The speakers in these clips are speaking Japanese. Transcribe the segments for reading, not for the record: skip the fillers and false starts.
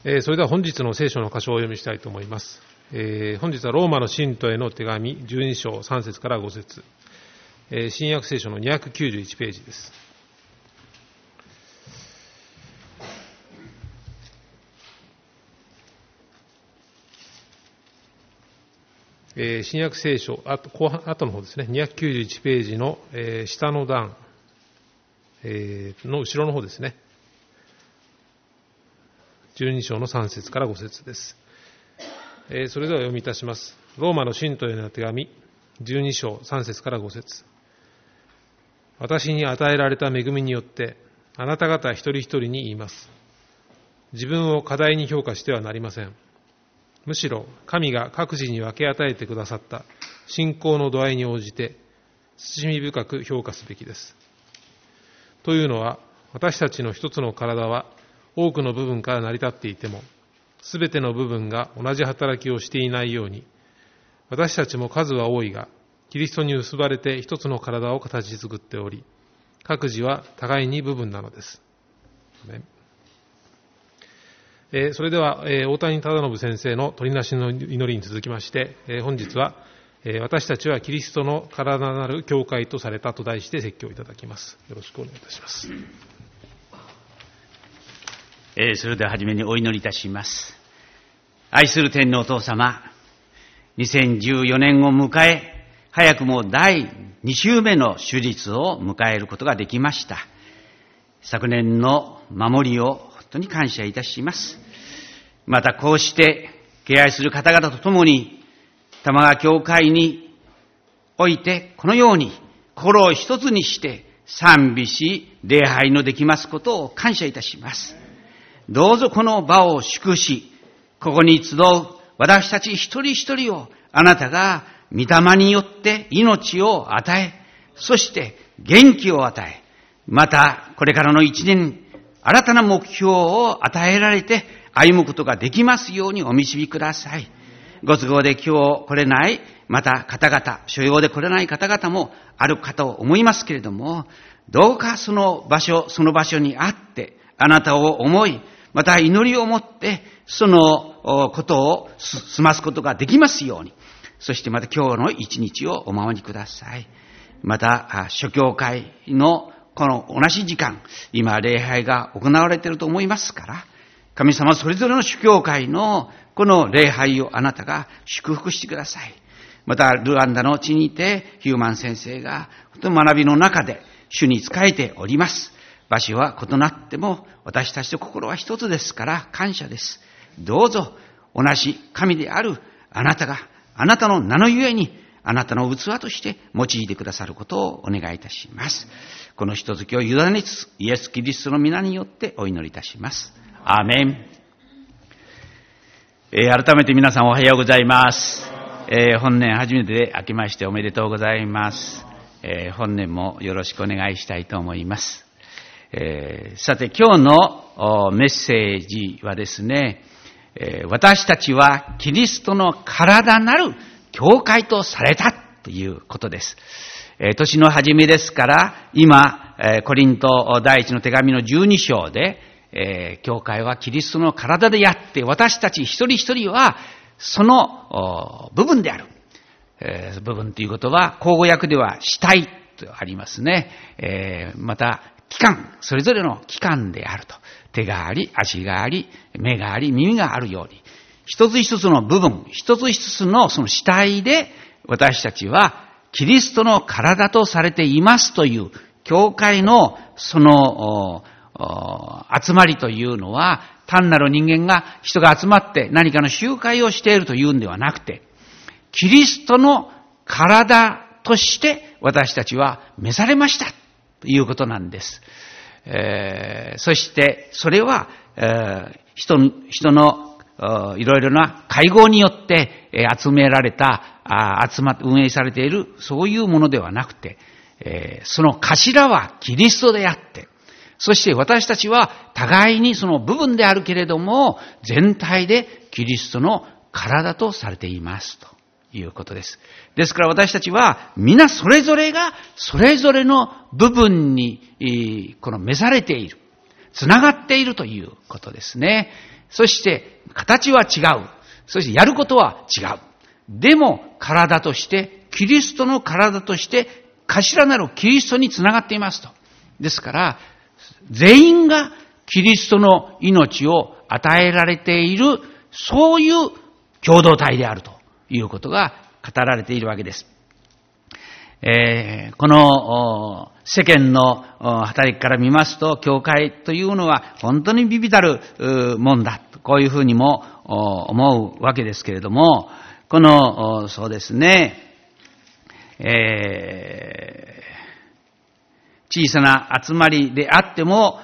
それでは本日の聖書の箇所をお読みしたいと思います。本日はローマの信徒への手紙12章3節から5節、新約聖書の291ページです。新約聖書後の方ですね、291ページの下の段の後ろの方ですね、12章の3節から5節です。それでは読みいたします。ローマの信徒への手紙12章3節から5節。私に与えられた恵みによってあなた方一人一人に言います。自分を過大に評価してはなりません。むしろ神が各自に分け与えてくださった信仰の度合いに応じて慎み深く評価すべきです。というのは、私たちの一つの体は多くの部分から成り立っていても、すべての部分が同じ働きをしていないように、私たちも数は多いが、キリストに結ばれて一つの体を形作っており、各自は互いに部分なのです。それでは、大谷忠信先生の取りなしの祈りに続きまして、本日は、私たちはキリストの体なる教会とされたと題して説教いただきます。よろしくお願いいたします。 それでは初めにお祈りいたします。愛する天のお父様、2014年を迎え、早くも第2週目の手術を迎えることができました。昨年の守りを本当に感謝いたします。またこうして敬愛する方々と共に、玉川教会においてこのように心を一つにして賛美し礼拝のできますことを感謝いたします。どうぞこの場を祝し、ここに集う私たち一人一人をあなたが御霊によって命を与え、そして元気を与え、またこれからの一年、新たな目標を与えられて歩むことができますようにお導きください。ご都合で今日来れない、また方々、所用で来れない方々もあるかと思いますけれども、どうかその場所にあって、あなたを思い、また祈りを持ってそのことを済ますことができますように、そしてまた今日の一日をお守りください。また諸教会のこの同じ時間、今礼拝が行われていると思いますから、神様それぞれの諸教会のこの礼拝をあなたが祝福してください。またルワンダの地にてヒューマン先生が本当に学びの中で主に仕えております。場所は異なっても私たちと心は一つですから感謝です。どうぞ同じ神であるあなたが、あなたの名のゆえにあなたの器として用いてくださることをお願いいたします。このひとときを委ねつつイエス・キリストの皆によってお祈りいたします。アーメン。改めて皆さんおはようございます。本年初めてで明けましておめでとうございます。本年もよろしくお願いしたいと思います。さて今日のメッセージはですね、私たちはキリストの体なる教会とされたということです。年の初めですから今コリント第一の手紙の12章で、教会はキリストの体であって私たち一人一人はその部分である。部分ということは口語訳では肢体とありますね。また器官、それぞれの器官であると。手があり、足があり、目があり、耳があるように、一つ一つの部分、一つ一つのその肢体で私たちはキリストの体とされていますという教会のその集まりというのは、単なる人が集まって何かの集会をしているというんではなくて、キリストの体として私たちは召されましたということなんです。そしてそれは、人のいろいろな会合によって集められた、運営されているそういうものではなくて、その頭はキリストであって、そして私たちは互いにその部分であるけれども全体でキリストの体とされていますということです。ですから私たちは皆それぞれがそれぞれの部分にこの召されている。 つながっているということですね。そして形は違う。そしてやることは違う。でも体として、キリストの体として、頭なるキリストにつながっていますと。ですから、全員がキリストの命を与えられている、そういう共同体であるということが語られているわけです。この世間の働きから見ますと、教会というのは本当に微々たるもんだ。こういうふうにも思うわけですけれども、この、そうですね、小さな集まりであっても、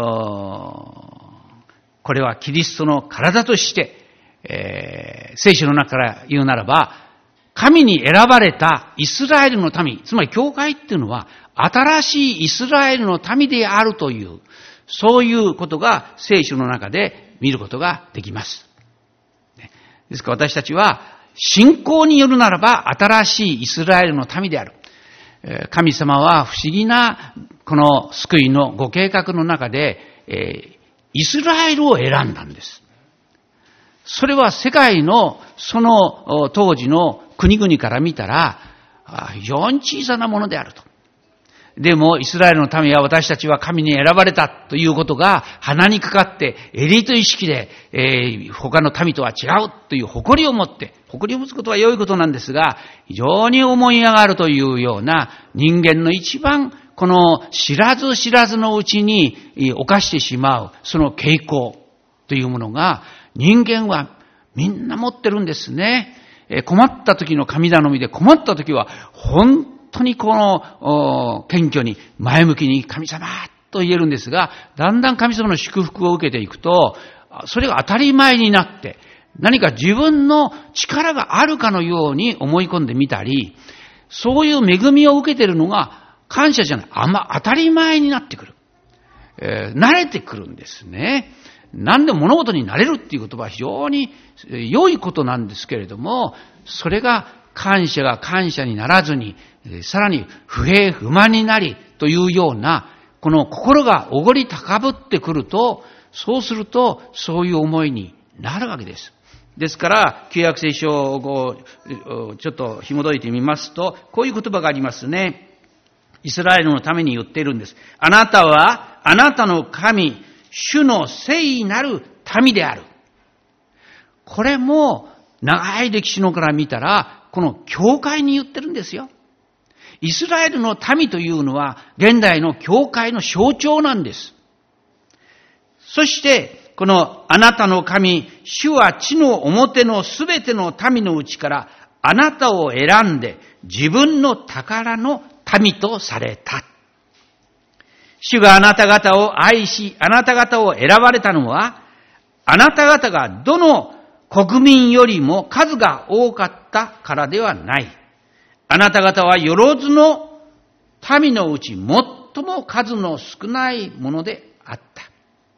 これはキリストの体として、聖書の中から言うならば、神に選ばれたイスラエルの民、つまり教会っていうのは、新しいイスラエルの民であるという、そういうことが聖書の中で見ることができます。ですから私たちは、信仰によるならば、新しいイスラエルの民である。神様は不思議な、この救いのご計画の中で、イスラエルを選んだんです。それは世界のその当時の国々から見たら非常に小さなものであると。でもイスラエルの民は私たちは神に選ばれたということが鼻にかかってエリート意識で、他の民とは違うという誇りを持って、誇りを持つことは良いことなんですが、非常に思い上がるというような人間の一番この知らず知らずのうちに犯してしまうその傾向というものが人間はみんな持ってるんですね。困った時の神頼みで、困った時は本当にこの謙虚に前向きに神様と言えるんですが、だんだん神様の祝福を受けていくと、それが当たり前になって何か自分の力があるかのように思い込んでみたり、そういう恵みを受けているのが感謝じゃない、当たり前になってくる、慣れてくるんですね。何でも物事になれるっていう言葉は非常に良いことなんですけれども、それが感謝が感謝にならずに、さらに不平不満になりというような、この心がおごり高ぶってくると、そうするとそういう思いになるわけです。ですから旧約聖書をちょっと紐解いてみますと、こういう言葉がありますね。イスラエルのために言っているんです。あなたはあなたの神主の聖なる民である。これも長い歴史のから見たら、この教会に言ってるんですよ。イスラエルの民というのは現代の教会の象徴なんです。そしてこのあなたの神主は地の表のすべての民のうちからあなたを選んで自分の宝の民とされた。主があなた方を愛し、あなた方を選ばれたのは、あなた方がどの国民よりも数が多かったからではない。あなた方はよろずの民のうち最も数の少ないものであった。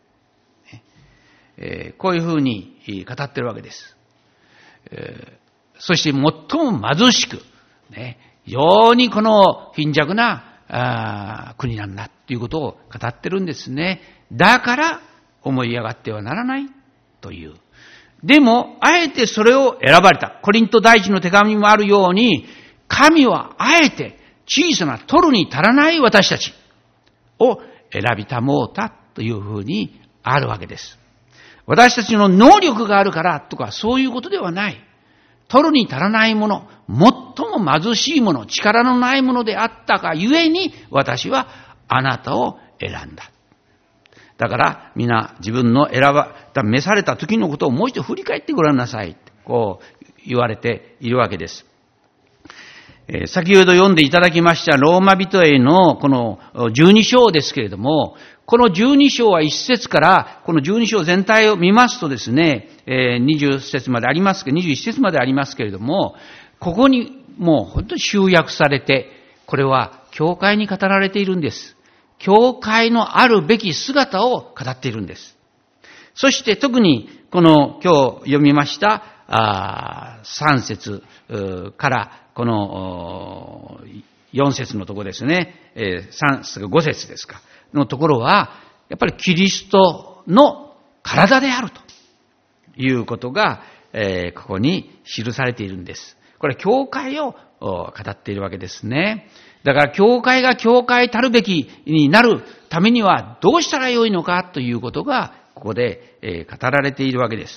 こういうふうに語っているわけです。そして最も貧しく、非常にこの貧弱な国なんだということを語ってるんですね。だから思い上がってはならないという。でもあえてそれを選ばれた。コリント第一の手紙にもあるように、神はあえて小さな取るに足らない私たちを選びたもうたというふうにあるわけです。私たちの能力があるからとかそういうことではない。取るに足らないもの、最も貧しいもの、力のないものであったがゆえに、私はあなたを選んだ。だから皆自分の召された時のことをもう一度振り返ってごらんなさい。こう言われているわけです。先ほど読んでいただきましたローマ人へのこの12章ですけれども、この12章は1節からこの12章全体を見ますとですね、20節までありますけど、21節までありますけれども、ここにもう本当に集約されて、これは教会に語られているんです。教会のあるべき姿を語っているんです。そして特にこの今日読みました3節からこの4節のところですね、5節ですかのところは、 やっぱりキリストの体であるということが、ここに記されているんです。これは教会を語っているわけですね。だから教会が教会たるべきになるためにはどうしたらよいのかということがここで語られているわけです。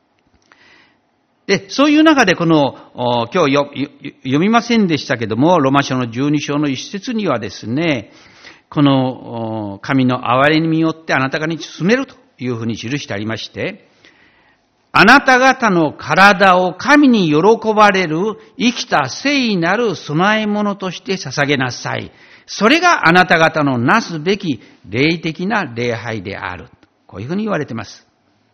で、そういう中でこの今日読みませんでしたけども、ローマ書の12章の一節にはですね、この神の憐れみによってあなた方に進めるというふうに記してありまして、あなた方の体を神に喜ばれる生きた聖なる供え物として捧げなさい。それがあなた方のなすべき霊的な礼拝である。こういうふうに言われています。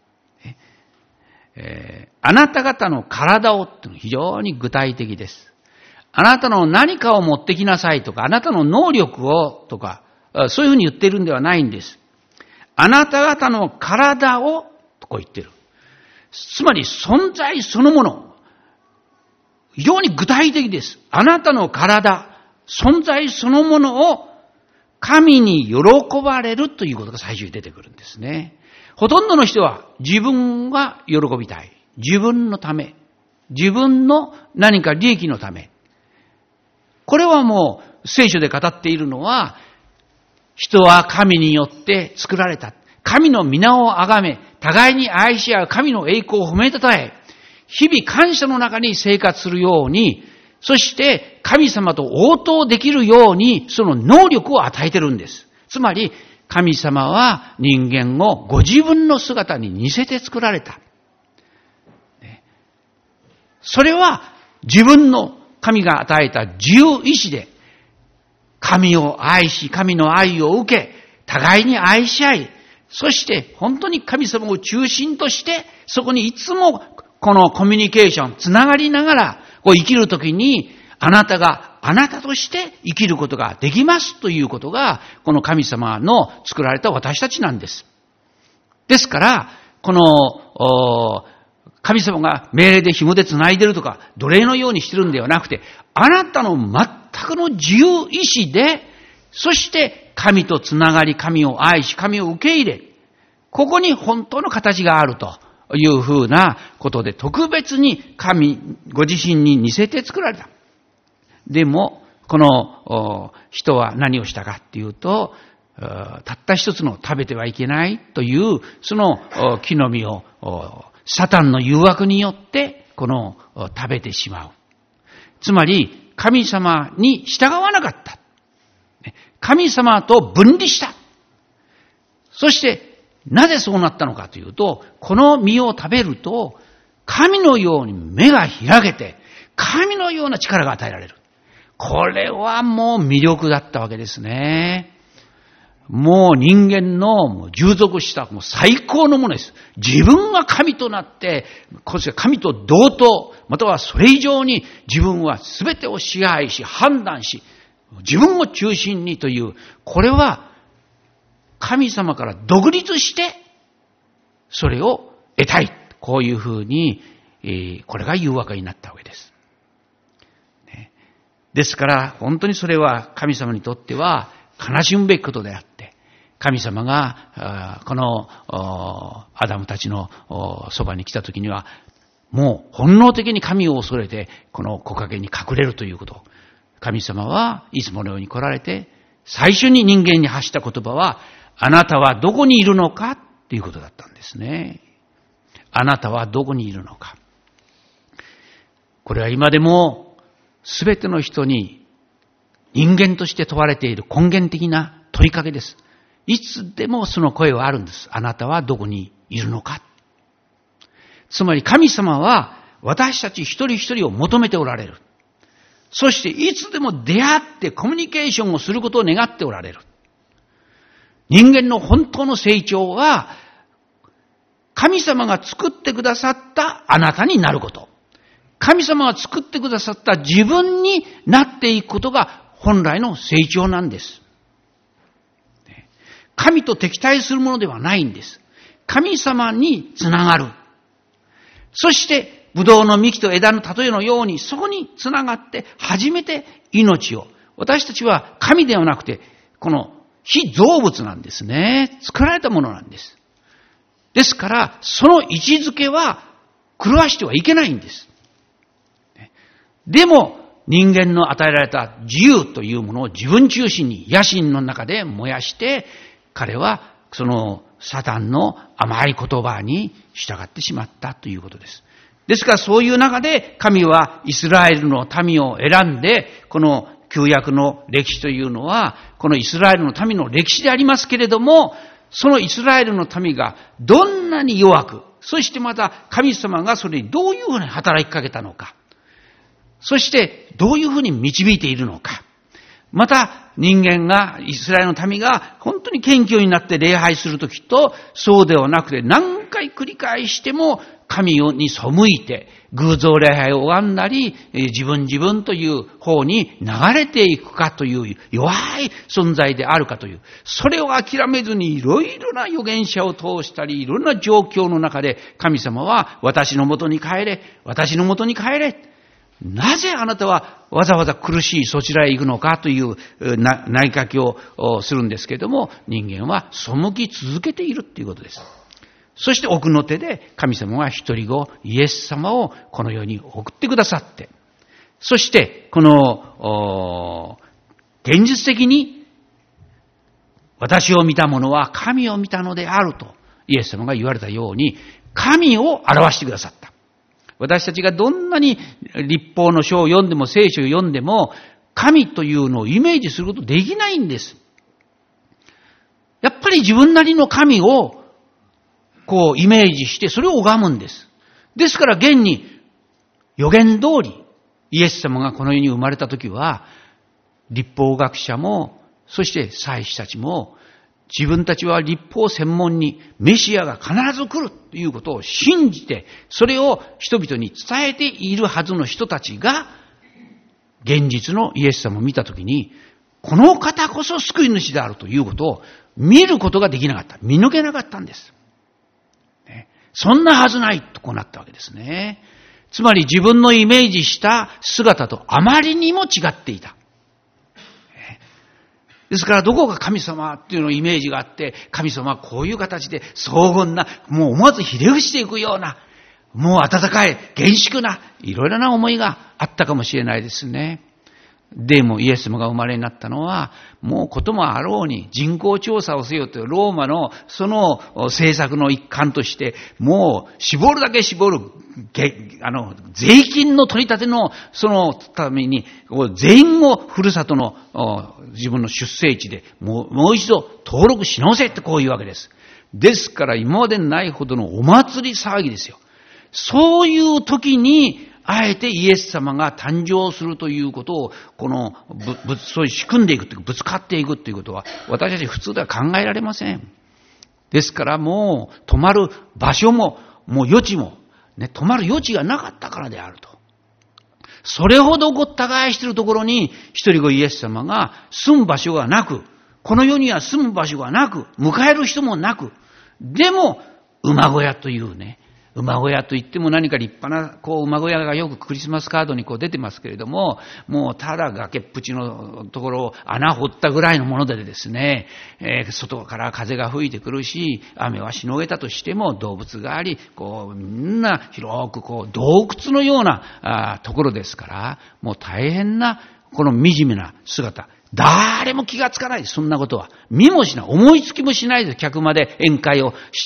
あなた方の体をって非常に具体的です。あなたの何かを持ってきなさいとか、あなたの能力をとか、そういうふうに言ってるんではないんです。あなた方の体をとこう言ってる。つまり存在そのもの。非常に具体的です。あなたの体、存在そのものを神に喜ばれるということが最初に出てくるんですね。ほとんどの人は自分が喜びたい。自分のため。自分の何か利益のため。これはもう聖書で語っているのは、人は神によって作られた。神の皆をあがめ、互いに愛し合う神の栄光を褒めたたえ、日々感謝の中に生活するように、そして神様と応答できるように、その能力を与えてるんです。つまり、神様は人間をご自分の姿に似せて作られた。それは自分の神が与えた自由意志で、神を愛し、神の愛を受け、互いに愛し合い、そして本当に神様を中心として、そこにいつもこのコミュニケーション、つながりながら、生きるときに、あなたがあなたとして生きることができますということが、この神様の作られた私たちなんです。ですから、この神様が命令で紐で繋いでるとか、奴隷のようにしてるんではなくて、あなたの全くの自由意志で、そして神とつながり、神を愛し、神を受け入れ、ここに本当の形があるというふうなことで、特別に神ご自身に似せて作られた。でも、この人は何をしたかっていうと、たった一つの食べてはいけないという、その木の実をサタンの誘惑によって、食べてしまう。つまり、神様に従わなかった。神様と分離した。そして、なぜそうなったのかというと、この実を食べると、神のように目が開けて、神のような力が与えられる。これはもう魅力だったわけですね。もう人間の従属したもう最高のものです。自分が神となって、神と同等、またはそれ以上に自分は全てを支配し、判断し、自分を中心にという、これは神様から独立して、それを得たい。こういうふうに、これが誘惑になったわけです。ですから、本当にそれは神様にとっては悲しむべきことであって、神様が、このアダムたちのそばに来たときには、もう本能的に神を恐れて、この木陰に隠れるということ。神様はいつものように来られて、最初に人間に発した言葉は、あなたはどこにいるのかっていうことだったんですね。あなたはどこにいるのか。これは今でも、すべての人に人間として問われている根源的な問いかけです。いつでもその声はあるんです。あなたはどこにいるのか。つまり神様は私たち一人一人を求めておられる。そしていつでも出会ってコミュニケーションをすることを願っておられる。人間の本当の成長は神様が作ってくださったあなたになること。神様が作ってくださった自分になっていくことが本来の成長なんです。神と敵対するものではないんです。神様につながる。そして、ブドウの幹と枝の例えのように、そこにつながって初めて命を。私たちは神ではなくて、この非造物なんですね。作られたものなんです。ですから、その位置づけは狂わしてはいけないんです。でも、人間の与えられた自由というものを自分中心に野心の中で燃やして、彼はそのサタンの甘い言葉に従ってしまったということです。ですからそういう中で神はイスラエルの民を選んで、この旧約の歴史というのは、このイスラエルの民の歴史でありますけれども、そのイスラエルの民がどんなに弱く、そしてまた神様がそれにどういうふうに働きかけたのか、そしてどういうふうに導いているのか、また人間が、イスラエルの民が本当に謙虚になって礼拝するときと、そうではなくて何回繰り返しても神に背いて偶像礼拝を拝んだり、自分という方に流れていくかという弱い存在であるかという、それを諦めずにいろいろな預言者を通したり、いろんな状況の中で神様は私のもとに帰れ、私のもとに帰れ。なぜあなたはわざわざ苦しいそちらへ行くのかという投げかけをするんですけれども、人間は背き続けているということです。そして奥の手で神様は一人子イエス様をこの世に送ってくださって、そしてこの現実的に私を見た者は神を見たのであるとイエス様が言われたように、神を表してくださった。私たちがどんなに律法の書を読んでも聖書を読んでも、神というのをイメージすることできないんです。やっぱり自分なりの神をこうイメージしてそれを拝むんです。ですから現に予言通りイエス様がこの世に生まれたときは、律法学者もそして祭司たちも自分たちは律法専門にメシアが必ず来るということを信じて、それを人々に伝えているはずの人たちが、現実のイエス様を見たときに、この方こそ救い主であるということを見ることができなかった。見抜けなかったんです。そんなはずないとこうなったわけですね。つまり自分のイメージした姿とあまりにも違っていた。ですからどこか神様っていうのイメージがあって、神様はこういう形で荘厳な、もう思わずひれ伏していくような、もう温かい厳粛ないろいろな思いがあったかもしれないですね。でもイエス様が生まれになったのは、もうこともあろうに人口調査をせよというローマのその政策の一環として、もう絞るだけ絞る税金の取り立てのそのために全員をふるさとの自分の出生地でもう一度登録し直せってこういうわけです。ですから今までないほどのお祭り騒ぎですよ。そういう時にあえてイエス様が誕生するということを、そういう仕組んでいくというか、ぶつかっていくということは、私たち普通では考えられません。ですからもう、泊まる場所も、もう余地も、泊まる余地がなかったからであると。それほどごった返しているところに、一人子イエス様が住む場所がなく、この世には住む場所がなく、迎える人もなく、でも、馬小屋という馬小屋といっても何か立派な馬小屋がよくクリスマスカードに出てますけれども、もうただ崖っぷちのところを穴掘ったぐらいのものでですね、外から風が吹いてくるし、雨はしのげたとしても動物があり、みんな広く洞窟のようなところですから、もう大変なこの惨めな姿。誰も気がつかないです。そんなことは。見もしない。思いつきもしないです。客まで宴会をして、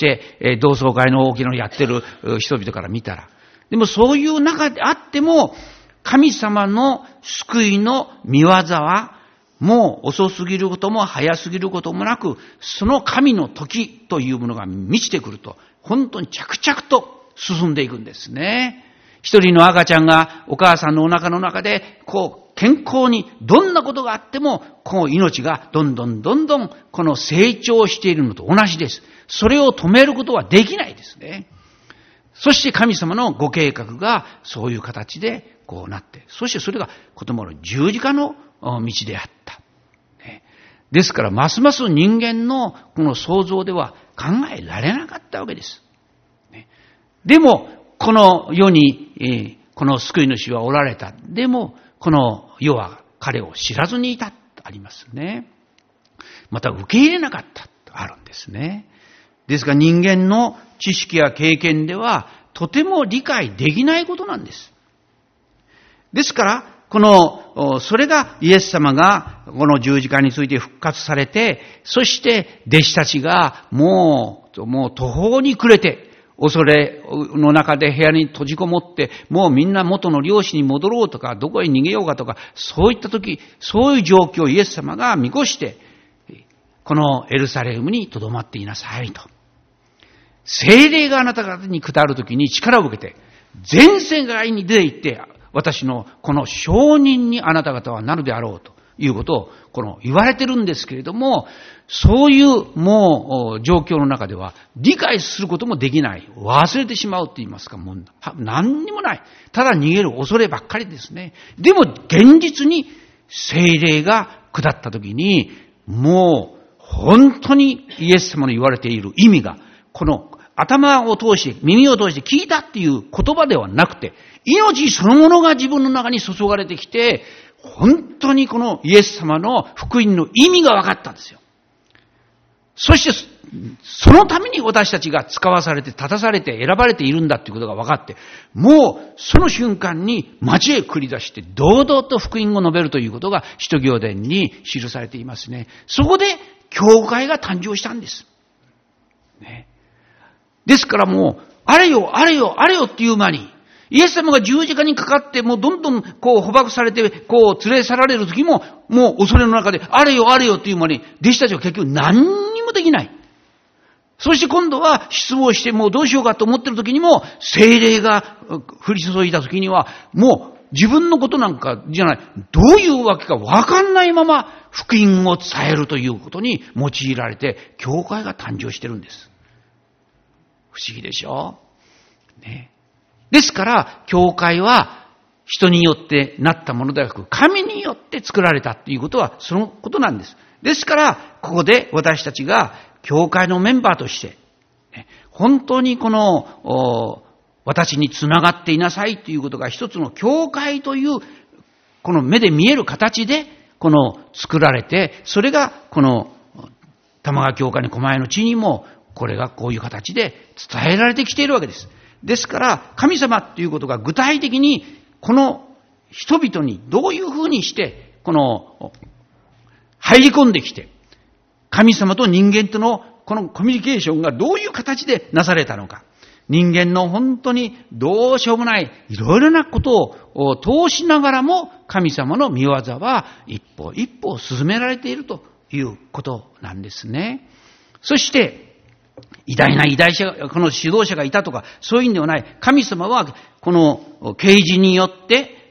同窓会の大きなのやってる人々から見たら。でもそういう中であっても、神様の救いの御業は、もう遅すぎることも早すぎることもなく、その神の時というものが満ちてくると、本当に着々と進んでいくんですね。一人の赤ちゃんがお母さんのお腹の中で、健康にどんなことがあっても、命がどんどん成長しているのと同じです。それを止めることはできないですね。そして神様のご計画がそういう形でなって、そしてそれがこともの十字架の道であった。ですからますます人間のこの想像では考えられなかったわけです。でもこの世にこの救い主はおられた。でもこの世は彼を知らずにいたとありますね。 また受け入れなかったとあるんですね。ですから人間の知識や経験ではとても理解できないことなんです。ですから、それがイエス様がこの十字架について復活されて、そして弟子たちがもう途方に暮れて、恐れの中で部屋に閉じこもって、もうみんな元の漁師に戻ろうとか、どこへ逃げようかとか、そういった時、そういう状況をイエス様が見越して、このエルサレムに留まっていなさいと。聖霊があなた方に下る時に力を受けて、全世界に出て行って、私のこの証人にあなた方はなるであろうということを言われてるんですけれども、そういうもう状況の中では理解することもできない。忘れてしまうと言いますか、もう何にもない。ただ逃げる恐ればっかりですね。でも現実に聖霊が下った時に、もう本当にイエス様の言われている意味が、この頭を通して、耳を通して聞いたっていう言葉ではなくて、命そのものが自分の中に注がれてきて、本当にこのイエス様の福音の意味が分かったんですよ。そして、そのために私たちが使わされて、立たされて、選ばれているんだということが分かって、もうその瞬間に街へ繰り出して、堂々と福音を述べるということが使徒行伝に記されていますね。そこで、教会が誕生したんです。ね。ですからもう、あれよ、あれよ、あれよっていう間に、イエス様が十字架にかかって、もうどんどん捕獲されて、連れ去られる時も、もう恐れの中で、あれよ、あれよっていう間に、弟子たちは結局何にもできない。そして今度は失望して、もうどうしようかと思ってる時にも、聖霊が降り注いだ時には、もう自分のことなんかじゃない、どういうわけかわかんないまま、福音を伝えるということに用いられて、教会が誕生してるんです。不思議でしょ？ね。ですから、教会は人によってなったものではなく、神によって作られたということはそのことなんです。ですから、ここで私たちが教会のメンバーとして、本当に私につながっていなさいということが一つの教会という、この目で見える形で、作られて、それが玉川教会の狛江の地にも、これがこういう形で伝えられてきているわけです。ですから、神様ということが具体的に、この人々にどういうふうにして、入り込んできて、神様と人間とのこのコミュニケーションがどういう形でなされたのか。人間の本当にどうしようもないいろいろなことを通しながらも、神様の御業は一歩一歩進められているということなんですね。そして、偉大なこの指導者がいたとか、そういうんではない。神様は、この啓示によって、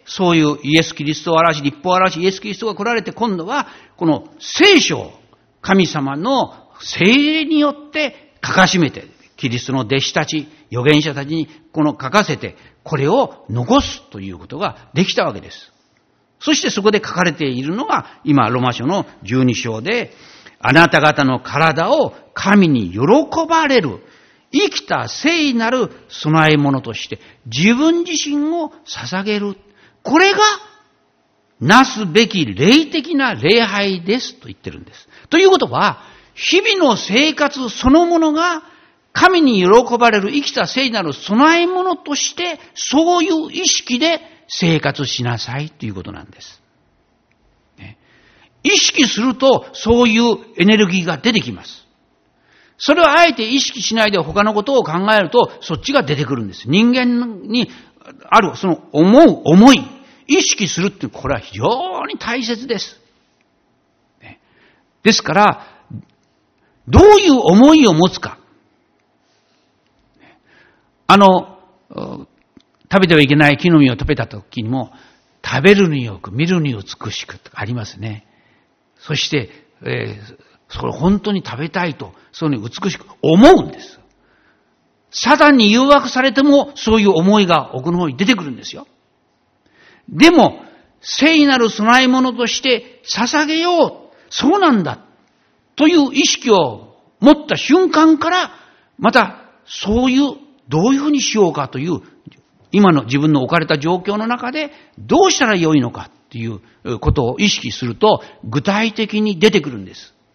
そういうイエス・キリストを表し、立法を表し、イエス・キリストが来られて、今度は、この聖書を神様の聖霊によって書かしめて、キリストの弟子たち、預言者たちに書かせて、これを残すということができたわけです。そしてそこで書かれているのが、今、ローマ書の12章で、あなた方の体を神に喜ばれる、生きた聖なる備え物として自分自身を捧げる。これがなすべき霊的な礼拝ですと言ってるんです。ということは、日々の生活そのものが神に喜ばれる生きた聖なる備え物として、そういう意識で生活しなさいということなんです。意識すると、そういうエネルギーが出てきます。それをあえて意識しないで他のことを考えると、そっちが出てくるんです。人間にある、その思い、意識するって、これは非常に大切です。ですから、どういう思いを持つか。食べてはいけない木の実を食べた時にも、食べるによく、見るに美しくとかありますね。そして、それ本当に食べたいと、そういうふうに美しく思うんです。サタンに誘惑されても、そういう思いが奥の方に出てくるんですよ。でも、聖なる供え物として捧げよう。そうなんだ。という意識を持った瞬間から、また、そういう、どういうふうにしようかという、今の自分の置かれた状況の中で、どうしたらよいのかということを意識すると、具体的に出てくるんです。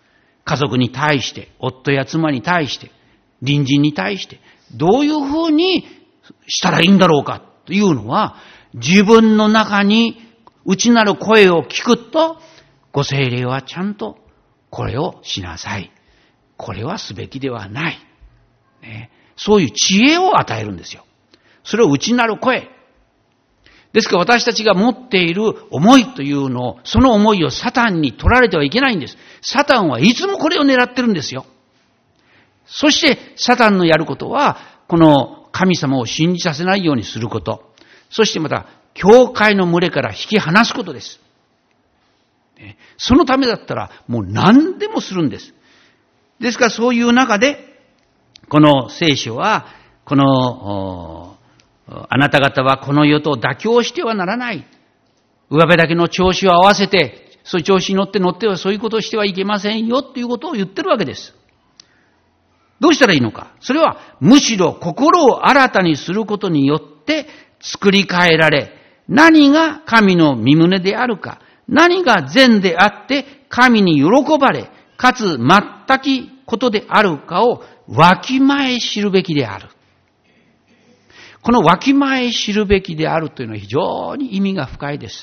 家族に対して、夫や妻に対して、隣人に対して、どういうふうにしたらいいんだろうかというのは、自分の中に内なる声を聞くと、ご聖霊はちゃんとこれをしなさい。これはすべきではない。ね、そういう知恵を与えるんですよ。それを内なる声。ですから私たちが持っている思いというのを、その思いをサタンに取られてはいけないんです。サタンはいつもこれを狙ってるんですよ。そしてサタンのやることは、この神様を信じさせないようにすること。そしてまた、教会の群れから引き離すことです。そのためだったらもう何でもするんです。ですからそういう中で、この聖書は、この、あなた方はこの世と妥協してはならない。上辺だけの調子を合わせて、そういう調子に乗ってはそういうことをしてはいけませんよということを言ってるわけです。どうしたらいいのか。それはむしろ心を新たにすることによって作り変えられ、何が神の御胸であるか、何が善であって神に喜ばれ、かつ全きことであるかをわきまえ知るべきである。このわきまえ知るべきであるというのは非常に意味が深いです。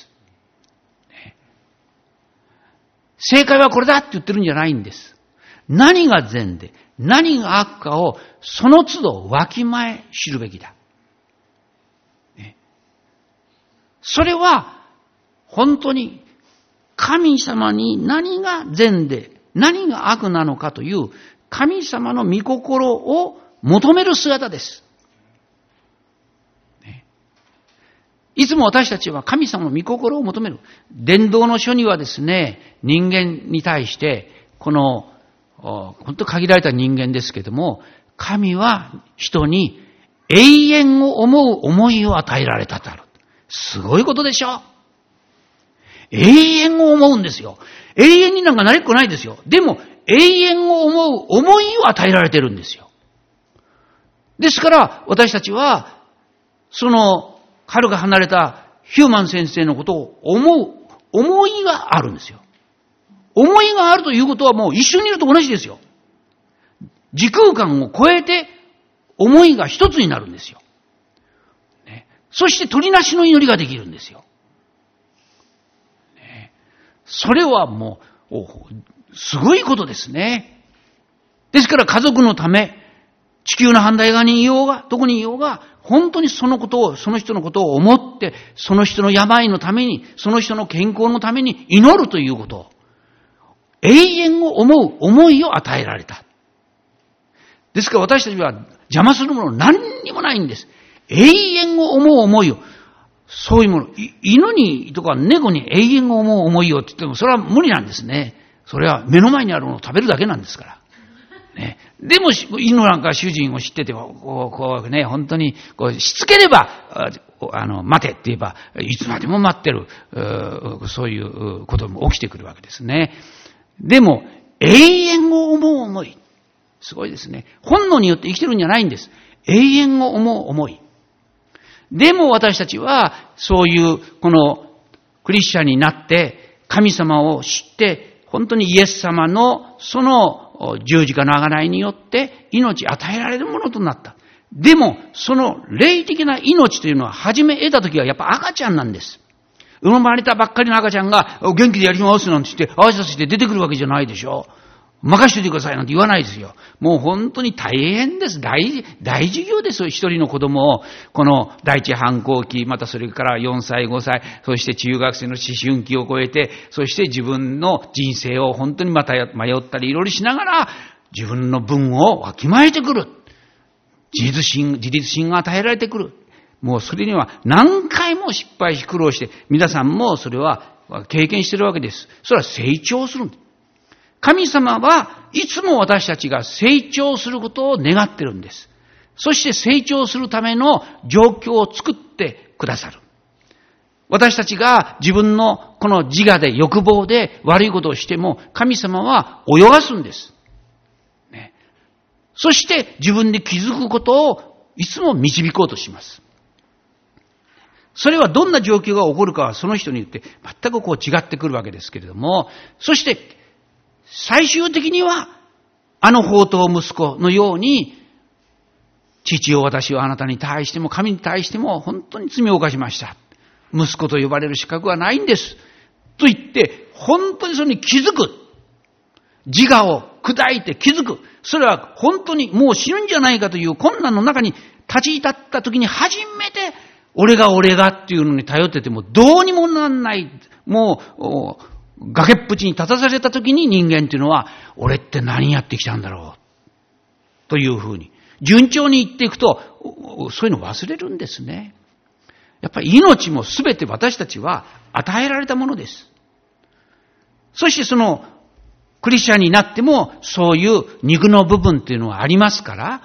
正解はこれだって言ってるんじゃないんです。何が善で何が悪かをその都度わきまえ知るべきだ。それは本当に神様に何が善で何が悪なのかという神様の御心を求める姿です。いつも私たちは神様の御心を求める。伝道の書にはですね、人間に対して、この、本当限られた人間ですけども、神は人に永遠を思う思いを与えられたとある。すごいことでしょ。永遠を思うんですよ。永遠になんかなれっこないですよ。でも、永遠を思う思いを与えられてるんですよ。ですから、私たちは、その、遥か離れたヒューマン先生のことを思いがあるんですよ。思いがあるということはもう一緒にいると同じですよ。時空間を超えて思いが一つになるんですよ。ね、そして取りなしの祈りができるんですよ。ね、それはもう、すごいことですね。ですから家族のため、地球の反対側にいようが、どこにいようが、本当にそのことを、その人のことを思って、その人の病のために、その人の健康のために祈るということを、永遠を思う思いを与えられた。ですから私たちは邪魔するもの何にもないんです。永遠を思う思いを、そういうもの、犬にとか猫に永遠を思う思いをって言っても、それは無理なんですね。それは目の前にあるものを食べるだけなんですから。ね、でも、犬なんか主人を知ってて、こうね、本当に、しつければ、待てって言えば、いつまでも待ってる、そういうことも起きてくるわけですね。でも、永遠を思う思い。すごいですね。本能によって生きてるんじゃないんです。永遠を思う思い。でも私たちは、そういう、この、クリスチャンになって、神様を知って、本当にイエス様の、その、十字架の贖いによって命与えられるものとなった。でも、その霊的な命というのは初め得た時はやっぱ赤ちゃんなんです。生まれたばっかりの赤ちゃんが元気でやりますなんて言って挨拶して出てくるわけじゃないでしょ。任しといてくださいなんて言わないですよ。もう本当に大変です。大事業ですよ。一人の子供を、この第一反抗期、またそれから4歳、5歳、そして中学生の思春期を超えて、そして自分の人生を本当にまた迷ったりいろいろしながら、自分の分をわきまえてくる。自立心が与えられてくる。もうそれには何回も失敗し苦労して、皆さんもそれは経験しているわけです。それは成長するんです。神様はいつも私たちが成長することを願ってるんです。そして成長するための状況を作ってくださる。私たちが自分のこの自我で欲望で悪いことをしても神様は泳がすんです。ね、そして自分で気づくことをいつも導こうとします。それはどんな状況が起こるかはその人によって全く違ってくるわけですけれども、そして最終的には、あの放蕩息子のように、父よ、私はあなたに対しても神に対しても本当に罪を犯しました。息子と呼ばれる資格はないんです。と言って、本当にそれに気づく。自我を砕いて気づく。それは本当にもう死ぬんじゃないかという困難の中に立ち至った時に初めて、俺がっていうのに頼っててもどうにもなんない。もう、崖っぷちに立たされた時に人間っていうのは、俺って何やってきたんだろう。というふうに。順調に言っていくと、そういうの忘れるんですね。やっぱり命もすべて私たちは与えられたものです。そしてそのクリスチャンになってもそういう肉の部分っていうのはありますから、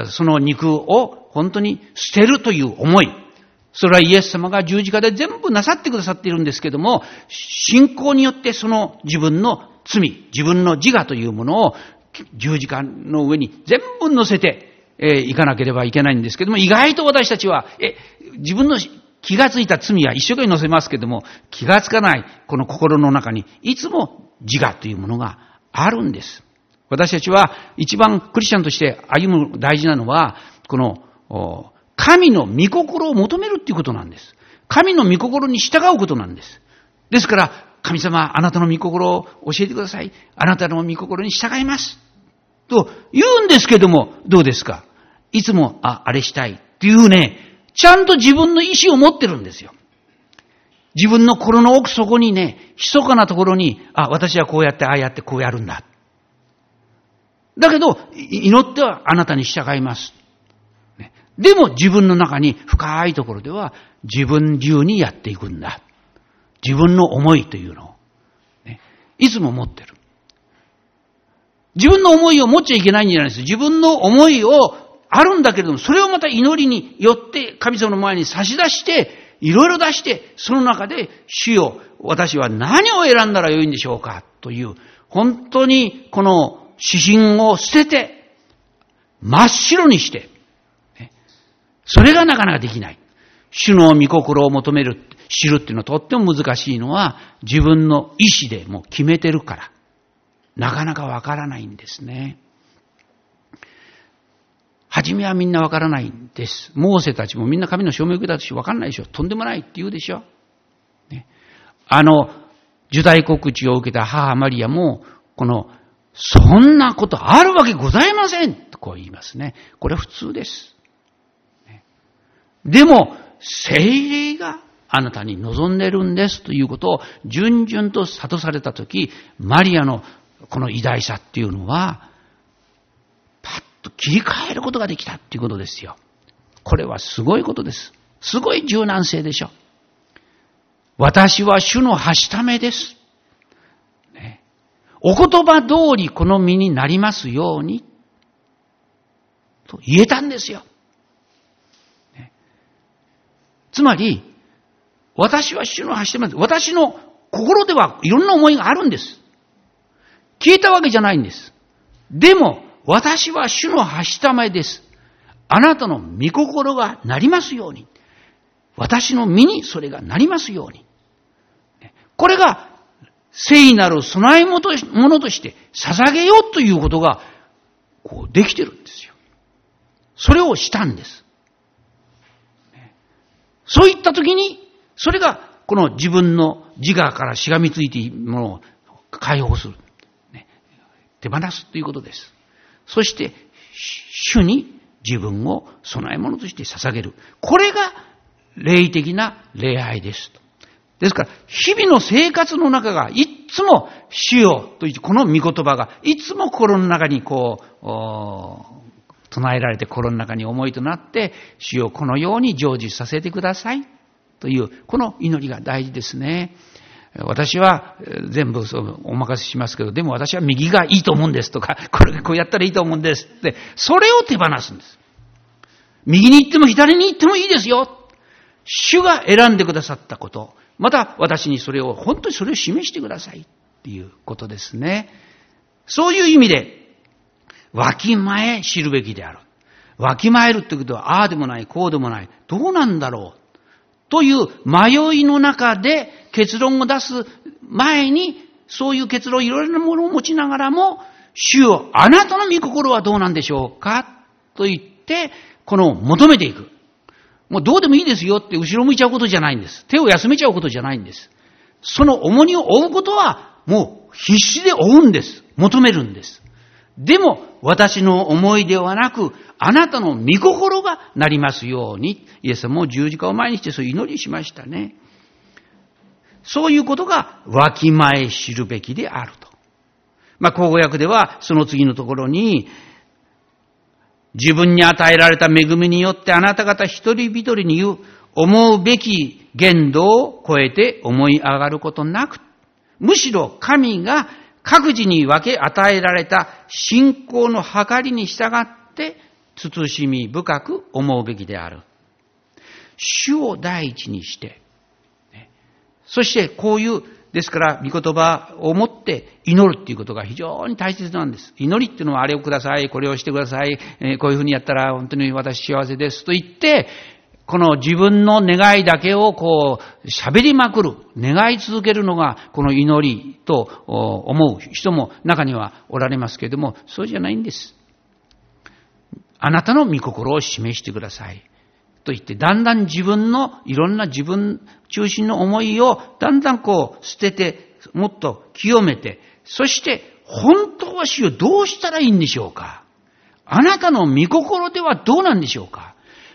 その肉を本当に捨てるという思い。それはイエス様が十字架で全部なさってくださっているんですけども、信仰によってその自分の罪、自分の自我というものを十字架の上に全部乗せていかなければいけないんですけども、意外と私たちは、自分の気がついた罪は一生懸命乗せますけども、気がつかないこの心の中にいつも自我というものがあるんです。私たちは一番クリスチャンとして歩む大事なのは、この神の御心を求めるっていうことなんです。神の御心に従うことなんです。ですから、神様、あなたの御心を教えてください。あなたの御心に従います。と言うんですけども、どうですか？いつも、あれしたいっていうね、ちゃんと自分の意思を持ってるんですよ。自分の心の奥底にね、密かなところに、私はこうやって、ああやってこうやるんだ。だけど、祈ってはあなたに従います。でも自分の中に深いところでは自分流にやっていくんだ。自分の思いというのを、いつも持ってる。自分の思いを持っちゃいけないんじゃないです。自分の思いをあるんだけれども、それをまた祈りによって神様の前に差し出して、いろいろ出して、その中で主よ、私は何を選んだらよいんでしょうかという、本当にこの指針を捨てて、真っ白にして、それがなかなかできない。主の御心を求める、知るっていうのはとっても難しいのは、自分の意志でもう決めてるから、なかなかわからないんですね。初めはみんなわからないんです。モーセたちもみんな神の証明を受けたでしょ。わかんないでしょ。とんでもないって言うでしょ。ジュダイ国地を受けた母マリアも、そんなことあるわけございませんとこう言いますね。これは普通です。でも、聖霊があなたに望んでるんですということを順々と諭されたとき、マリアのこの偉大さっていうのは、パッと切り替えることができたっていうことですよ。これはすごいことです。すごい柔軟性でしょ。私は主のはしためです。お言葉通りこの身になりますように、と言えたんですよ。つまり、私は主のはしためです。私の心ではいろんな思いがあるんです。消えたわけじゃないんです。でも、私は主のはしためです。あなたの御心がなりますように。私の身にそれがなりますように。これが聖なる供え物として捧げようということがこうできてるんですよ。それをしたんです。そういったときに、それがこの自分の自我からしがみついているものを解放する。手放すということです。そして、主に自分を供え物として捧げる。これが霊的な礼拝です。ですから、日々の生活の中がいつも主よというこの御言葉がいつも心の中に唱えられて心の中に思いとなって、主よこのように成就させてくださいという、この祈りが大事ですね。私は全部お任せしますけど、でも私は右がいいと思うんですとか、こうやったらいいと思うんですって、それを手放すんです。右に行っても左に行ってもいいですよ。主が選んでくださったこと、また私に本当にそれを示してくださいっていうことですね。そういう意味で、わきまえ知るべきである。わきまえるってことは、ああでもない、こうでもない、どうなんだろうという迷いの中で結論を出す前に、 そういう結論いろいろなものを持ちながらも、主よ、あなたの御心はどうなんでしょうかと言って、この求めていく。もうどうでもいいですよって後ろ向いちゃうことじゃないんです。手を休めちゃうことじゃないんです。その重荷を負うことはもう必死で負うんです。求めるんです。でも私の思いではなく、あなたの御心がなりますように、イエス様も十字架を前にしてそういう祈りしましたね。そういうことがわきまえ知るべきであると。口語訳ではその次のところに、自分に与えられた恵みによってあなた方一人一人に言う思うべき限度を超えて思い上がることなく、むしろ神が各自に分け与えられた信仰の計りに従って慎み深く思うべきである。主を第一にして、そしてこういうですから御言葉を持って祈るっていうことが非常に大切なんです。祈りっていうのはあれをください、これをしてください、こういうふうにやったら本当に私幸せですと言って、この自分の願いだけを喋りまくる、願い続けるのがこの祈りと思う人も中にはおられますけれども、そうじゃないんです。あなたの御心を示してくださいと言って、だんだん自分のいろんな自分中心の思いをだんだん捨てて、もっと清めて、そして本当は主よどうしたらいいんでしょうか。あなたの御心ではどうなんでしょうか。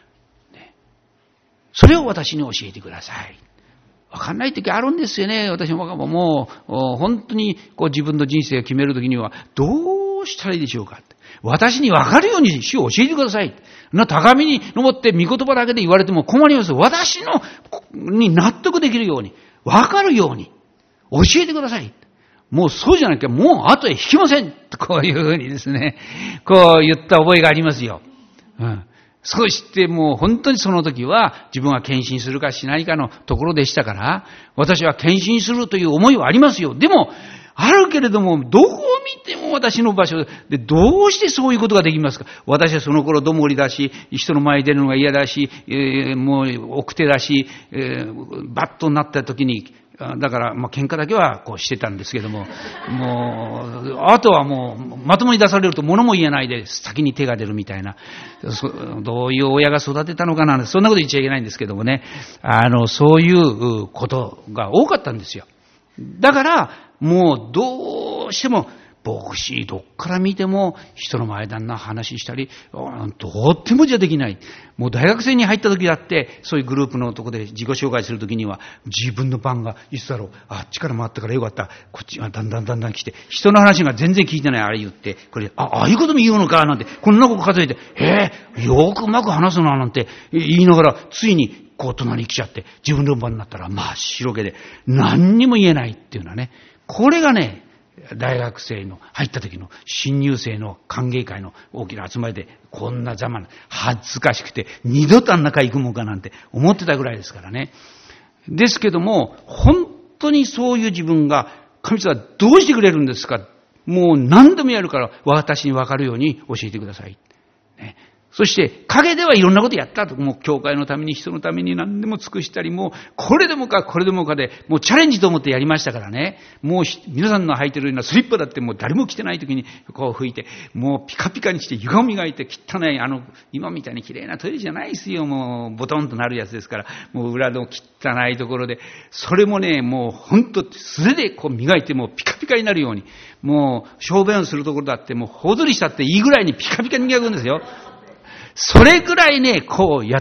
それを私に教えてください。わかんない時あるんですよね。私も本当に自分の人生を決めるときにはどうしたらいいでしょうか。私にわかるように主を教えてください。高みに登って御言葉だけで言われても困ります。私に納得できるように、わかるように教えてください。もうそうじゃなきゃもう後へ引きません。こういうふうにですね、言った覚えがありますよ。そしてもう本当にその時は自分は献身するかしないかのところでしたから、私は献身するという思いはありますよ。でも、あるけれども、どこを見ても私の場所でどうしてそういうことができますか。私はその頃どもりだし、人の前に出るのが嫌だし、もう奥手だし、バッとなった時に、だから喧嘩だけはしてたんですけども、あとはもうまともに出されると物も言えないで先に手が出るみたいな、どういう親が育てたのかなんて、そんなこと言っちゃいけないんですけどもね、そういうことが多かったんですよ。だからもうどうしても牧師どっから見ても人の前で話したり、どうってもじゃできない。もう大学生に入った時だってそういうグループのとこで自己紹介する時には、自分の番がいつだろう、あっちから回ったからよかった、こっちがだんだん来て、人の話が全然聞いてないあれ言って、これああいうことも言うのかなんて、こんなこと数えて、よくうまく話すななんて言いながら、ついに隣に来ちゃって、自分の番になったら真っ白けで何にも言えないっていうのはね、これがね、大学生の入った時の新入生の歓迎会の大きな集まりで、こんなざまな恥ずかしくて二度とあん中行くもんかなんて思ってたぐらいですからね。ですけども、本当にそういう自分が神様はどうしてくれるんですか。もう何でもやるから私に分かるように教えてください、ね。そして陰ではいろんなことやったと。もう教会のために人のために何でも尽くしたり、もうこれでもかこれでもかでもうチャレンジと思ってやりましたからね。もう皆さんの履いてるようなスリッパだってもう誰も着てない時に拭いて、もうピカピカにして床を磨いて、汚い今みたいに綺麗なトイレじゃないですよ。もうボトンとなるやつですから、もう裏の汚いところで、それもね、もう本当素手で磨いて、もうピカピカになるように、もう小便をするところだってもうほずりしたっていいぐらいにピカピカに磨くんですよ。それぐらいね、やって、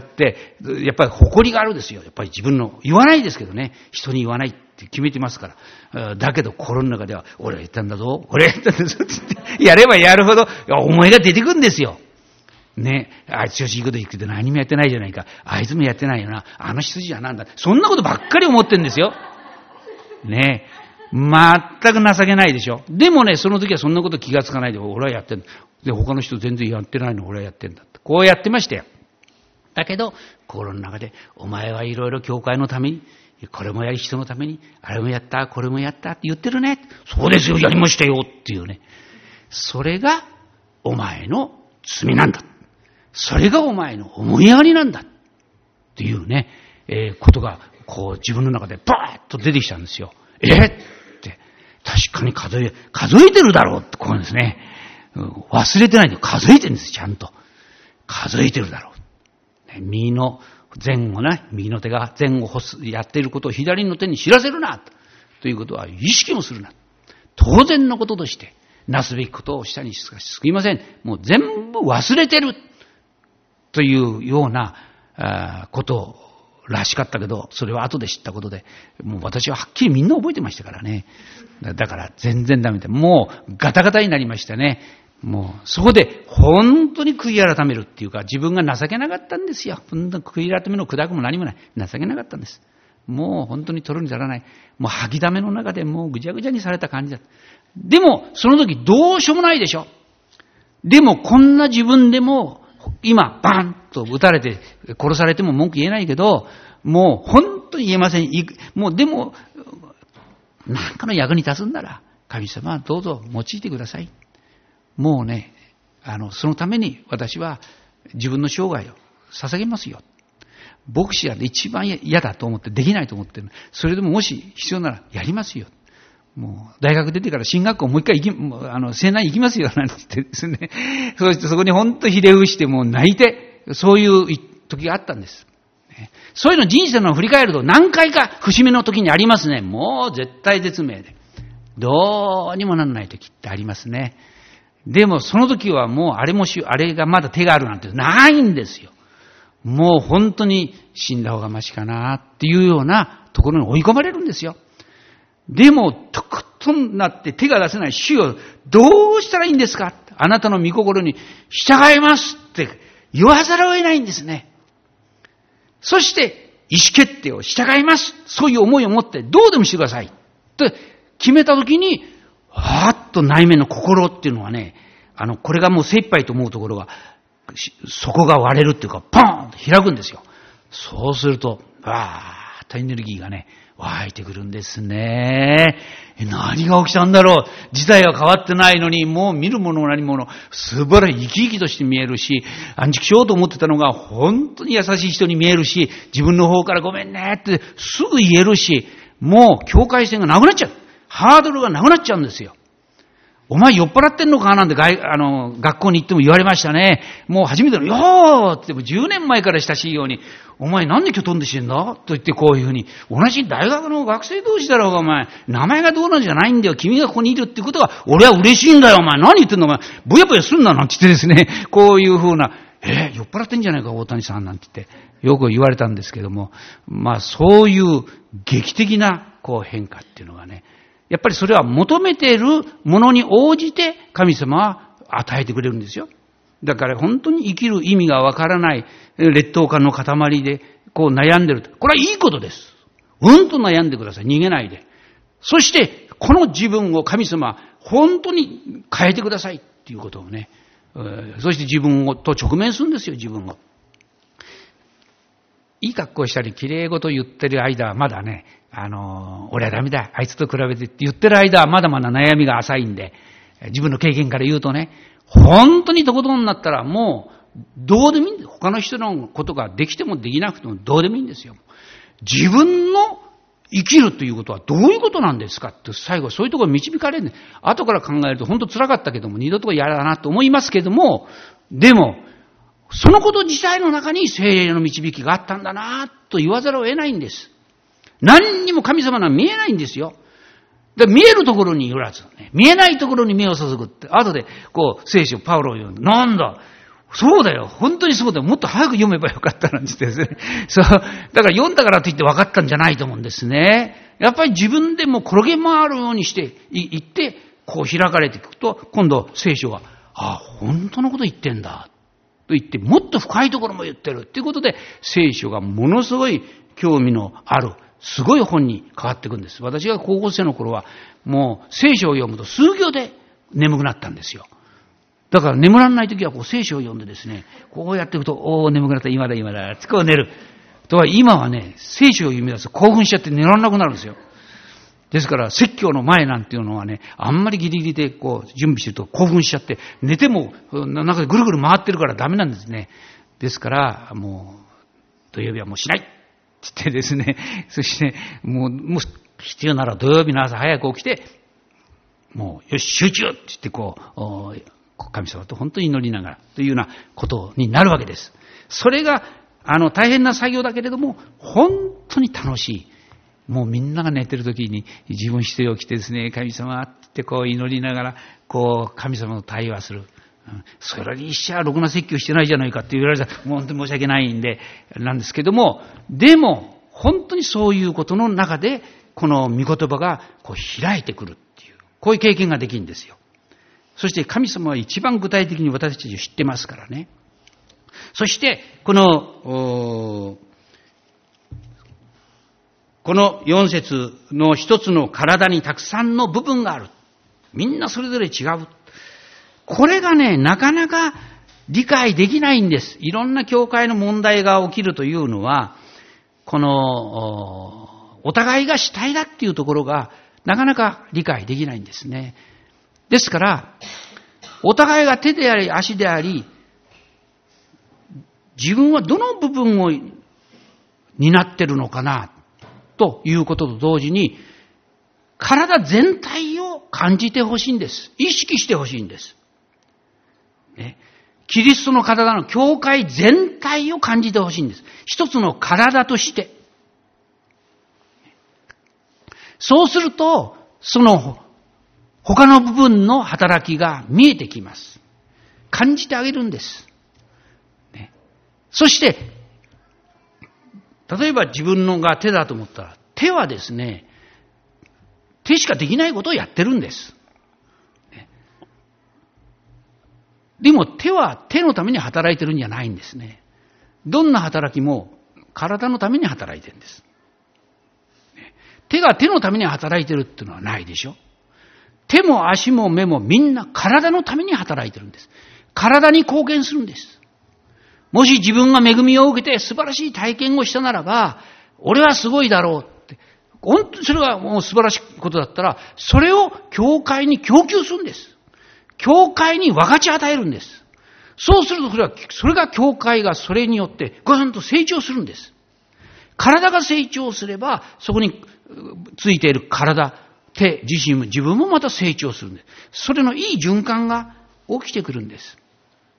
やっぱり誇りがあるですよ。やっぱり自分の、言わないですけどね、人に言わないって決めてますから。だけど心の中では、俺が言ったんだぞ、俺が言ったんだぞって言って、やればやるほど、思いが出てくるんですよ。ね、あいつ調子いいこと言ってて何もやってないじゃないか。あいつもやってないよな。あの羊はなんだ。そんなことばっかり思ってるんですよ。ね。全く情けないでしょ。でもね、その時はそんなこと気がつかないで、俺はやってんだ。で、他の人全然やってないの俺はやってんだって。こうやってましたよ。だけど、心の中で、お前はいろいろ教会のために、これもやり人のために、あれもやった、これもやったって言ってるね。そうですよ、やりましたよっていうね。それがお前の罪なんだ。それがお前の思い上がりなんだ。っていうね、ことが、自分の中でバーッと出てきたんですよ。って。 確かに数えてるだろうってこうですね。忘れてないで数えてるんです、ちゃんと。数えてるだろう。右の前後ね、右の手が前後やっていることを左の手に知らせるな、ということは意識もするな。当然のこととして、なすべきことをしたにしか救いません。もう全部忘れてる、というようなことらしかったけど、それは後で知ったことで、もう私ははっきりみんな覚えてましたからね。だから全然ダメで、もうガタガタになりましたね。もうそこで本当に悔い改めるっていうか、自分が情けなかったんですよ。悔い改めの砕くも何もない。情けなかったんです。もう本当に取るに足らない。もう吐きだめの中でもうぐちゃぐちゃにされた感じだった。でもその時どうしようもないでしょ。でもこんな自分でも今バンと撃たれて殺されても文句言えないけど、もう本当に言えません。もうでも何かの役に立つんなら神様はどうぞ用いてください。もうね、そのために私は自分の生涯を捧げますよ。牧師は一番嫌だと思ってできないと思ってる。それでももし必要ならやりますよ。もう大学出てから進学校もう一回西南行きますよなんて言ってですね。そしてそこに本当ひれ伏してもう泣いて、そういう時があったんです。そういうの人生の振り返ると何回か節目の時にありますね。もう絶対絶命で。どうにもなんない時ってありますね。でもその時はもうあれがまだ手があるなんてないんですよ。もう本当に死んだ方がましかなっていうようなところに追い込まれるんですよ。でも、とことんなって手が出せない主をどうしたらいいんですか？あなたの御心に従いますって言わざるを得ないんですね。そして意思決定を従います。そういう思いを持ってどうでもしてください。と決めたときに、っと内面の心っていうのはね、これがもう精一杯と思うところが、底が割れるっていうか、ポーンと開くんですよ。そうすると、わーっとエネルギーがね、湧いてくるんですね。何が起きたんだろう。時代が変わってないのに、もう見るもの何もの、素晴らしい生き生きとして見えるし、安息しようと思ってたのが本当に優しい人に見えるし、自分の方からごめんねってすぐ言えるし、もう境界線がなくなっちゃう。ハードルがなくなっちゃうんですよ。お前酔っ払ってんのかなんて学校に行っても言われましたね。もう初めてのよーっても10年前から親しいように、お前なんで今日飛んでしてんだと言ってこういうふうに、同じ大学の学生同士だろうがお前、名前がどうなんじゃないんだよ。君がここにいるってことは、俺は嬉しいんだよお前。何言ってんのお前。ぼやぼやすんななんて言ってですね、こういうふうな、酔っ払ってんじゃないか大谷さんなんて言って、よく言われたんですけども、そういう劇的な変化っていうのがね、やっぱりそれは求めているものに応じて神様は与えてくれるんですよ。だから本当に生きる意味がわからない劣等感の塊で悩んでる。これはいいことです。うんと悩んでください。逃げないで。そしてこの自分を神様は本当に変えてくださいっていうことをね。そして自分と直面するんですよ、自分を。いい格好したり綺麗事言ってる間はまだね、俺はダメだ、あいつと比べてって言ってる間はまだまだ悩みが浅いんで、自分の経験から言うとね、本当にとことんになったらもうどうでもいいんです。他の人のことができてもできなくてもどうでもいいんですよ。自分の生きるということはどういうことなんですかって最後そういうところに導かれるんで、後から考えると本当辛かったけども二度とやらなと思いますけども、でもそのこと自体の中に聖霊の導きがあったんだなと言わざるを得ないんです。何にも神様は見えないんですよ。で見えるところによらず、ね、見えないところに目を注ぐって、後で聖書パウロを読んで、なんだそうだよ、本当にそうだよ、もっと早く読めばよかったなんて言ってですね。そう、だから読んだからといって分かったんじゃないと思うんですね。やっぱり自分でも転げ回るようにしていって、開かれていくと、今度聖書が、本当のこと言ってんだと言って、もっと深いところも言ってるっていうことで、聖書がものすごい興味のある、すごい本に変わっていくんです。私が高校生の頃は、もう聖書を読むと数行で眠くなったんですよ。だから眠らないときは聖書を読んでですね、こうやっていくと、眠くなった、今だ、って寝る。とは今はね、聖書を読み出すと興奮しちゃって寝られなくなるんですよ。ですから説教の前なんていうのはね、あんまりギリギリで準備してると興奮しちゃって、寝ても中でぐるぐる回ってるからダメなんですね。ですからもう土曜日はもうしないって言ってですね、そしてもう必要なら土曜日の朝早く起きてもうよし集中って言って神様と本当に祈りながらというようなことになるわけです。それが大変な作業だけれども本当に楽しい。もうみんなが寝てる時に自分一人起きてですね、神様って祈りながら神様の対話する。それにしちゃろくな説教してないじゃないかって言われたらもう本当に申し訳ないんでなんですけども、でも本当にそういうことの中でこの御言葉が開いてくるっていう、こういう経験ができるんですよ。そして神様は一番具体的に私たちを知ってますからね。そしてこの4節の一つの体にたくさんの部分がある。みんなそれぞれ違う。これがね、なかなか理解できないんです。いろんな教会の問題が起きるというのは、お互いが主体だっていうところがなかなか理解できないんですね。ですから、お互いが手であり足であり、自分はどの部分を担ってるのかなということと同時に、体全体を感じてほしいんです。意識してほしいんです。ね、キリストの体の教会全体を感じてほしいんです。一つの体として。そうすると、その他の部分の働きが見えてきます。感じてあげるんです。ね、そして、例えば自分のが手だと思ったら、手はですね、手しかできないことをやってるんです。でも手は手のために働いてるんじゃないんですね。どんな働きも体のために働いてるんです。手が手のために働いてるっていうのはないでしょ。手も足も目もみんな体のために働いてるんです。体に貢献するんです。もし自分が恵みを受けて素晴らしい体験をしたならば、俺はすごいだろうって、本当にそれがもう素晴らしいことだったら、それを教会に供給するんです。教会に分かち与えるんです。そうするとそれが教会がそれによってごはんと成長するんです。体が成長すれば、そこについている体、手自身も自分もまた成長するんです。それのいい循環が起きてくるんです。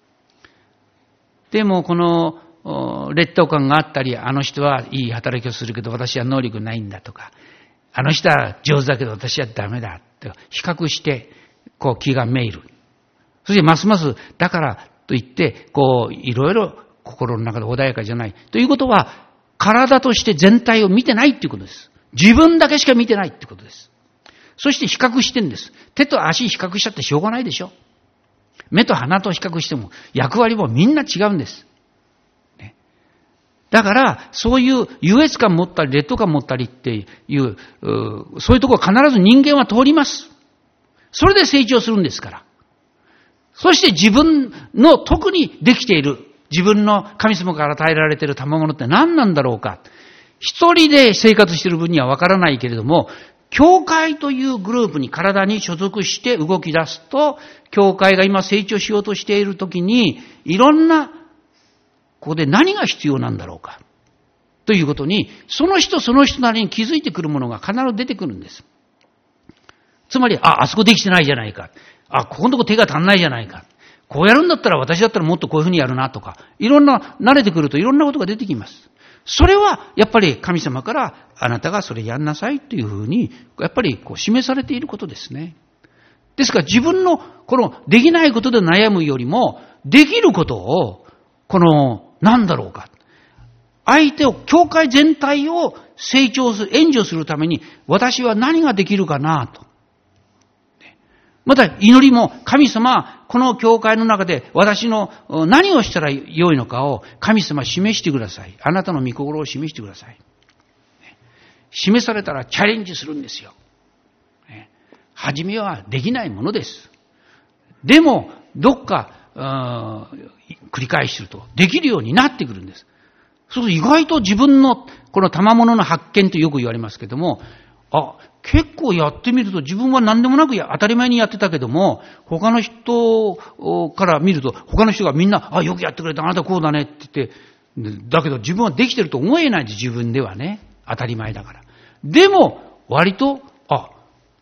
でもこの劣等感があったり、あの人はいい働きをするけど私は能力ないんだとか、あの人は上手だけど私はダメだって比較して気がめいる。そしてますますだからといっていろいろ心の中で穏やかじゃないということは、体として全体を見てないっていうことです。自分だけしか見てないってことです。そして比較してるんです。手と足比較しちゃってしょうがないでしょ。目と鼻と比較しても役割もみんな違うんです。ね、だからそういう優越感持ったり劣等感持ったりっていう、そういうところ必ず人間は通ります。それで成長するんですから。そして自分の特にできている、自分の神様から与えられている賜物って何なんだろうか。一人で生活している分にはわからないけれども、教会というグループに体に所属して動き出すと、教会が今成長しようとしているときに、いろんな、ここで何が必要なんだろうか。ということに、その人その人なりに気づいてくるものが必ず出てくるんです。つまり、あそこできてないじゃないか。ここのとこ手が足んないじゃないか。こうやるんだったら私だったらもっとこういうふうにやるなとか、いろんな、慣れてくるといろんなことが出てきます。それはやっぱり神様からあなたがそれやんなさいというふうにやっぱり示されていることですね。ですから自分のこのできないことで悩むよりもできることを何だろうか。相手を、教会全体を成長する、援助するために私は何ができるかなと。また祈りも神様、この教会の中で私の何をしたら良いのかを神様示してください。あなたの御心を示してください。示されたらチャレンジするんですよ。初めはできないものです。でもどっか繰り返してるとできるようになってくるんです。そうすると意外と自分のこの賜物の発見とよく言われますけども、結構やってみると自分は何でもなく当たり前にやってたけども、他の人から見ると他の人がみんなよくやってくれた、あなたこうだねって言って、だけど自分はできてると思えないで、自分ではね、当たり前だから。でも割と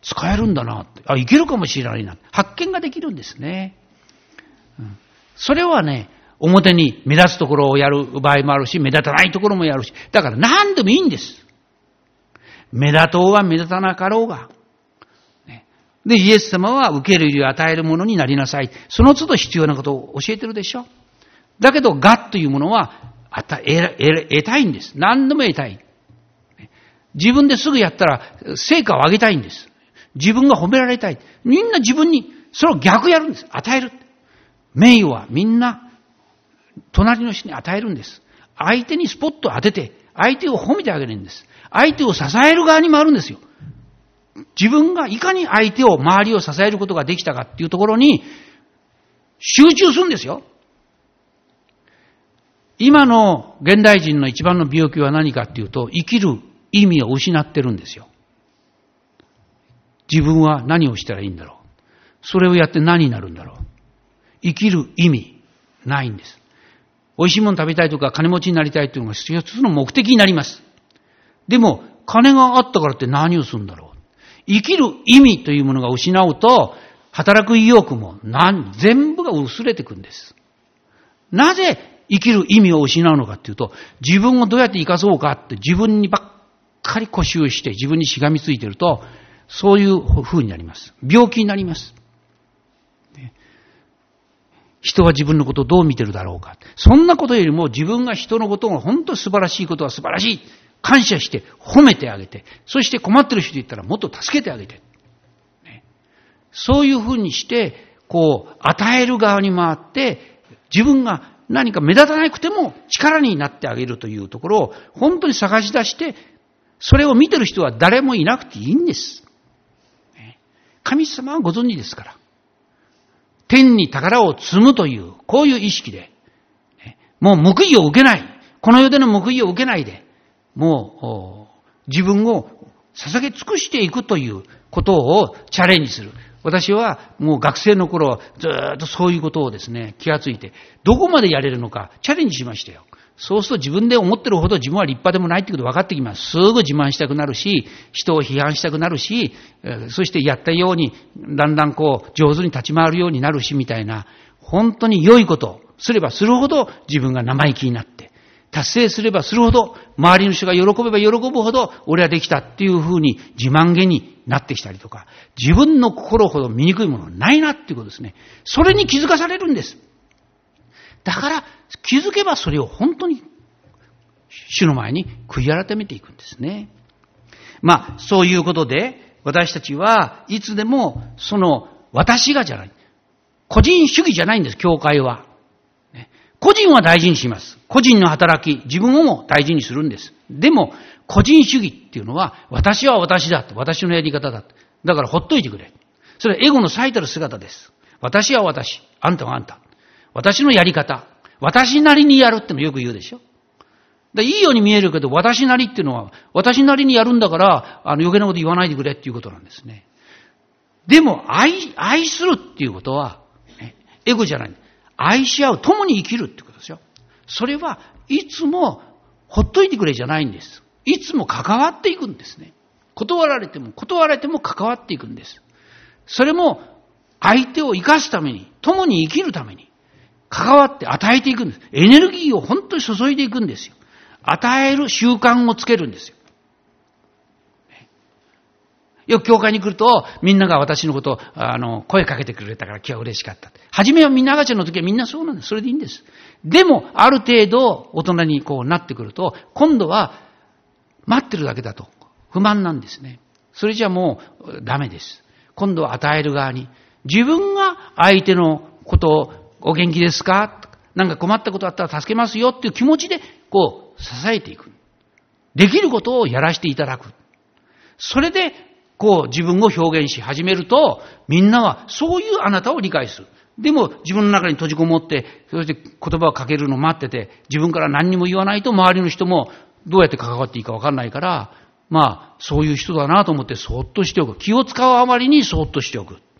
使えるんだなって、いけるかもしれないな、発見ができるんですね。それはね、表に目立つところをやる場合もあるし、目立たないところもやるし、だから何でもいいんです。目立とうが目立たなかろうが。で、イエス様は受けるより与えるものになりなさい。その都度必要なことを教えてるでしょ。だけど、我というものは得たいんです。何でも得たい。自分ですぐやったら成果を上げたいんです。自分が褒められたい。みんな自分にそれを逆やるんです。与える。名誉はみんな隣の人に与えるんです。相手にスポットを当てて、相手を褒めてあげるんです。相手を支える側に回るんですよ。自分がいかに相手を、周りを支えることができたかっていうところに集中するんですよ。今の現代人の一番の病気は何かっていうと、生きる意味を失ってるんですよ。自分は何をしたらいいんだろう。それをやって何になるんだろう。生きる意味ないんです。美味しいもの食べたいとか金持ちになりたいというのが一つの目的になります。でも金があったからって何をするんだろう。生きる意味というものが失うと、働く意欲も全部が薄れてくるんです。なぜ生きる意味を失うのかっていうと、自分をどうやって生かそうかって自分にばっかり固執して自分にしがみついていると、そういう風になります。病気になります。人は自分のことをどう見てるだろうか。そんなことよりも自分が人のことが本当に素晴らしいことは素晴らしい。感謝して褒めてあげて、そして困ってる人いったらもっと助けてあげて。そういう風にして、与える側に回って、自分が何か目立たなくても力になってあげるというところを本当に探し出して、それを見てる人は誰もいなくていいんです。神様はご存知ですから。天に宝を積むという、こういう意識で、もう報いを受けない。この世での報いを受けないで、もう自分を捧げ尽くしていくということをチャレンジする。私はもう学生の頃ずっとそういうことをですね、気がついて、どこまでやれるのかチャレンジしましたよ。そうすると自分で思ってるほど自分は立派でもないってことが分かってきます。すぐ自慢したくなるし、人を批判したくなるし、そしてやったようにだんだん上手に立ち回るようになるしみたいな、本当に良いことをすればするほど自分が生意気になって、達成すればするほど周りの人が喜べば喜ぶほど俺はできたっていうふうに自慢げになってきたりとか、自分の心ほど醜いものはないなっていうことですね。それに気づかされるんです。だから気づけばそれを本当に主の前に悔い改めていくんですね。そういうことで私たちはいつでもその私がじゃない、個人主義じゃないんです。教会は個人は大事にします。個人の働き、自分をも大事にするんです。でも個人主義っていうのは私は私だと、私のやり方だと。だからほっといてくれ。それはエゴの最たる姿です。私は私、あんたはあんた。私のやり方、私なりにやるってのよく言うでしょ。いいように見えるけど、私なりっていうのは私なりにやるんだから余計なこと言わないでくれっていうことなんですね。でも愛するっていうことは、エゴじゃない。愛し合う、共に生きるってことですよ。それはいつもほっといてくれじゃないんです。いつも関わっていくんですね。断られても関わっていくんです。それも相手を生かすために、共に生きるために関わって与えていくんです。エネルギーを本当に注いでいくんですよ。与える習慣をつけるんですよ。よく教会に来ると、みんなが私のことを、声かけてくれたから今日は嬉しかった。初めはみんな赤ちゃんの時はみんなそうなんです。それでいいんです。でも、ある程度大人になってくると、今度は待ってるだけだと不満なんですね。それじゃもうダメです。今度は与える側に、自分が相手のことをお元気ですか？なんか困ったことあったら助けますよっていう気持ちで支えていく。できることをやらせていただく。それで自分を表現し始めると、みんなはそういうあなたを理解する。でも自分の中に閉じこもって、そして言葉をかけるのを待ってて、自分から何にも言わないと周りの人もどうやって関わっていいか分かんないから、そういう人だなと思ってそーっとしておく。気を使うあまりにそーっとしておく。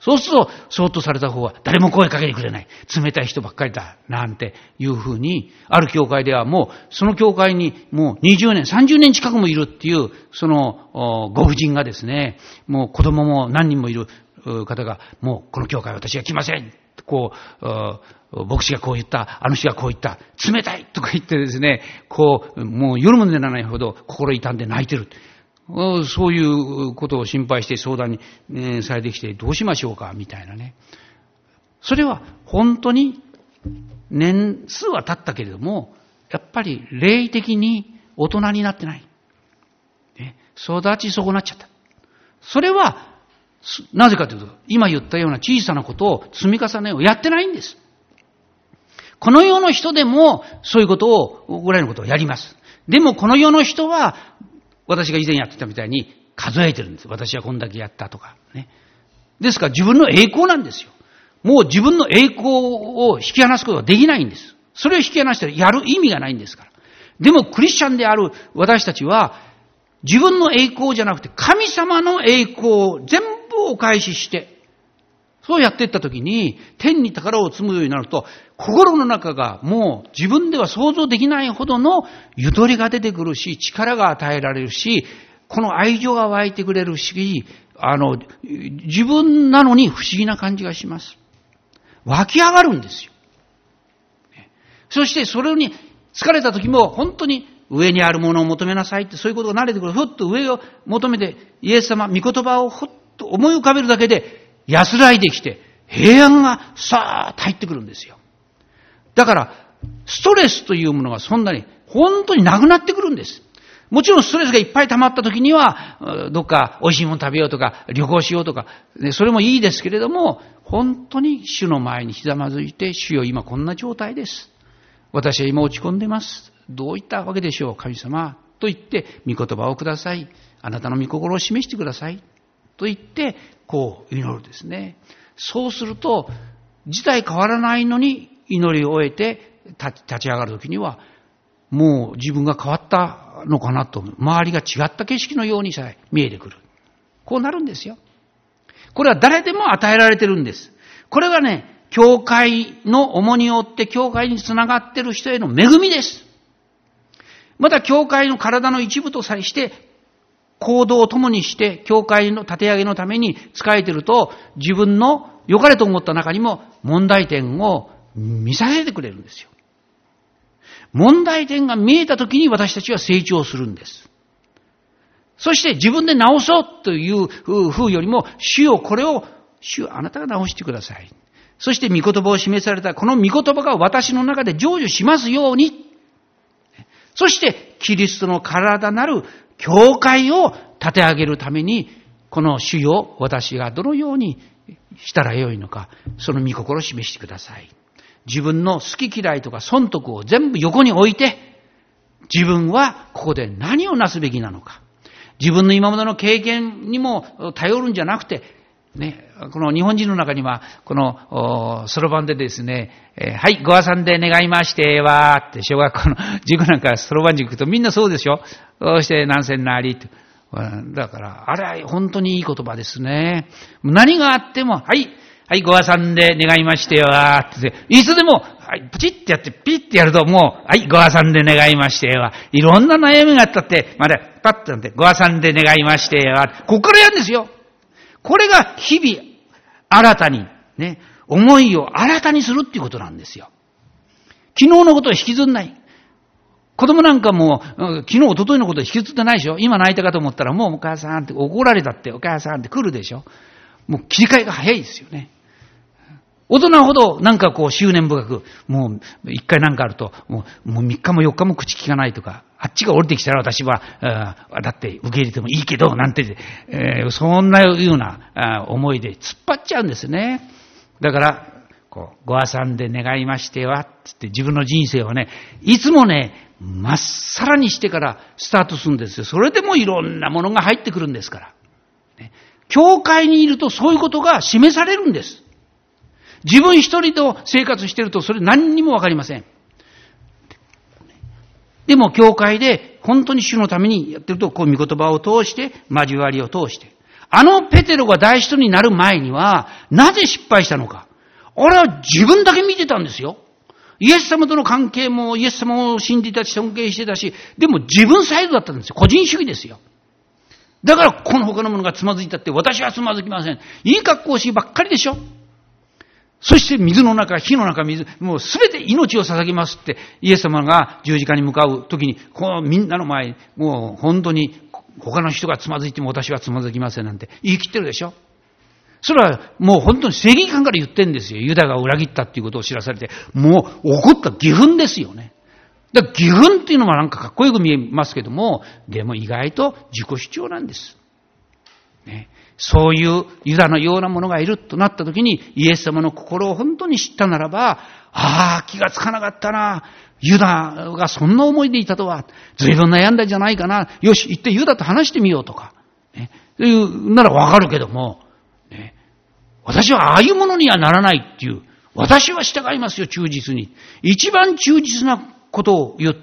そうすると、そっとされた方は誰も声かけてくれない。冷たい人ばっかりだ。なんていうふうに、ある教会ではもう、その教会にもう20年、30年近くもいるっていう、そのご婦人がですね、もう子供も何人もいる方が、もうこの教会私は来ません。こう、牧師がこう言った、あの人がこう言った、冷たいとか言ってですね、こう、もう夜も寝られないほど心痛んで泣いてる。そういうことを心配して相談に、されてきてどうしましょうかみたいなね。それは本当に年数は経ったけれども、やっぱり霊的に大人になってない。育ち損なっちゃった。それはなぜかというと、今言ったような小さなことを積み重ねをやってないんです。この世の人でもそういうことを、ぐらいのことをやります。でもこの世の人は、私が以前やってたみたいに数えてるんです。私はこんだけやったとかね。ですから自分の栄光なんですよ。もう自分の栄光を引き離すことができないんです。それを引き離したらやる意味がないんですから。でもクリスチャンである私たちは、自分の栄光じゃなくて神様の栄光を全部お返しして、そうやっていったときに、天に宝を積むようになると、心の中がもう自分では想像できないほどのゆとりが出てくるし、力が与えられるし、この愛情が湧いてくれるし、自分なのに不思議な感じがします。湧き上がるんですよ。そしてそれに疲れた時も本当に上にあるものを求めなさいって、そういうことが慣れてくる。ふっと上を求めて、イエス様、御言葉をふっと思い浮かべるだけで、安らいできて、平安がさーっと入ってくるんですよ。だから、ストレスというものがそんなに、本当になくなってくるんです。もちろんストレスがいっぱい溜まった時には、どっか美味しいもの食べようとか、旅行しようとか、それもいいですけれども、本当に主の前にひざまずいて、主よ今こんな状態です。私は今落ち込んでます。どういったわけでしょう、神様。と言って、御言葉をください。あなたの御心を示してください。と言って、こう祈るですね。そうすると、事態変わらないのに祈りを終えて立ち上がるときには、もう自分が変わったのかなと、周りが違った景色のようにさえ見えてくる。こうなるんですよ。これは誰でも与えられてるんです。これがね、教会の重荷を負って教会につながっている人への恵みです。また教会の体の一部とさえして、行動を共にして、教会の立て上げのために仕えていると、自分の良かれと思った中にも問題点を見させてくれるんですよ。問題点が見えたときに私たちは成長するんです。そして自分で直そうという風よりも、主よこれを、主よあなたが直してください。そして御言葉を示されたこの御言葉が私の中で成就しますように。そしてキリストの体なる教会を立て上げるために、この主よ私がどのようにしたらよいのか、その御心を示してください。自分の好き嫌いとか損得を全部横に置いて、自分はここで何をなすべきなのか。自分の今までの経験にも頼るんじゃなくて、ね、この日本人の中には、このそろばんでですね、はい、ご破産で願いましては、って小学校の塾なんかそろばん塾行くとみんなそうでしょ。そうして何千なりって。だから、あれは本当にいい言葉ですね。何があっても、はい、はい、ご破産で願いましては、って、いつでも、はい、プチってやって、ピッてやるともう、はい、ご破産で願いましては、いろんな悩みがあったって、まだパッとなって、ご破産で願いましては、ここからやるんですよ。これが日々新たにね、思いを新たにするっていうことなんですよ。昨日のことを引きずんない。子供なんかも昨日一昨日のことを引きずってないでしょ。今泣いたかと思ったらもうお母さんって怒られたってお母さんって来るでしょ。もう切り替えが早いですよね。大人ほどなんかこう執念深く、もう一回なんかあるともう3日も4日も口聞かないとか、あっちが降りてきたら私はだって受け入れてもいいけどなんて、そんなような思いで突っ張っちゃうんですね。だからこうご破産で願いましてはって自分の人生をね、いつもねまっさらにしてからスタートするんですよ。それでもいろんなものが入ってくるんですから、ね、教会にいるとそういうことが示されるんです。自分一人と生活しているとそれ何にもわかりません。でも教会で本当に主のためにやってると、こう御言葉を通して、交わりを通して、 ペテロが大使徒になる前には、なぜ失敗したのか。あれは自分だけ見てたんですよ。イエス様との関係も、イエス様を信じたし、尊敬してたし、でも自分サイドだったんですよ。個人主義ですよ。だから、この他のものがつまずいたって、私はつまずきません。いい格好しばっかりでしょ。そして水の中、火の中、もうすべて命を捧げますって、イエス様が十字架に向かうときに、このみんなの前、もう本当に他の人がつまずいても私はつまずきませんなんて言い切ってるでしょ。それはもう本当に正義感から言ってるんですよ。ユダが裏切ったっていうことを知らされて、もう怒った義憤ですよね。だから義憤っていうのはなんかかっこよく見えますけども、でも意外と自己主張なんです。ね、そういうユダのようなものがいるとなったときに、イエス様の心を本当に知ったならば、気がつかなかったな。ユダがそんな思いでいたとは、随分悩んだんじゃないかな。よし、行ってユダと話してみようとか。ね、そういうならわかるけども、ね、私はああいうものにはならないっていう、私は従いますよ、忠実に。一番忠実なことを言って、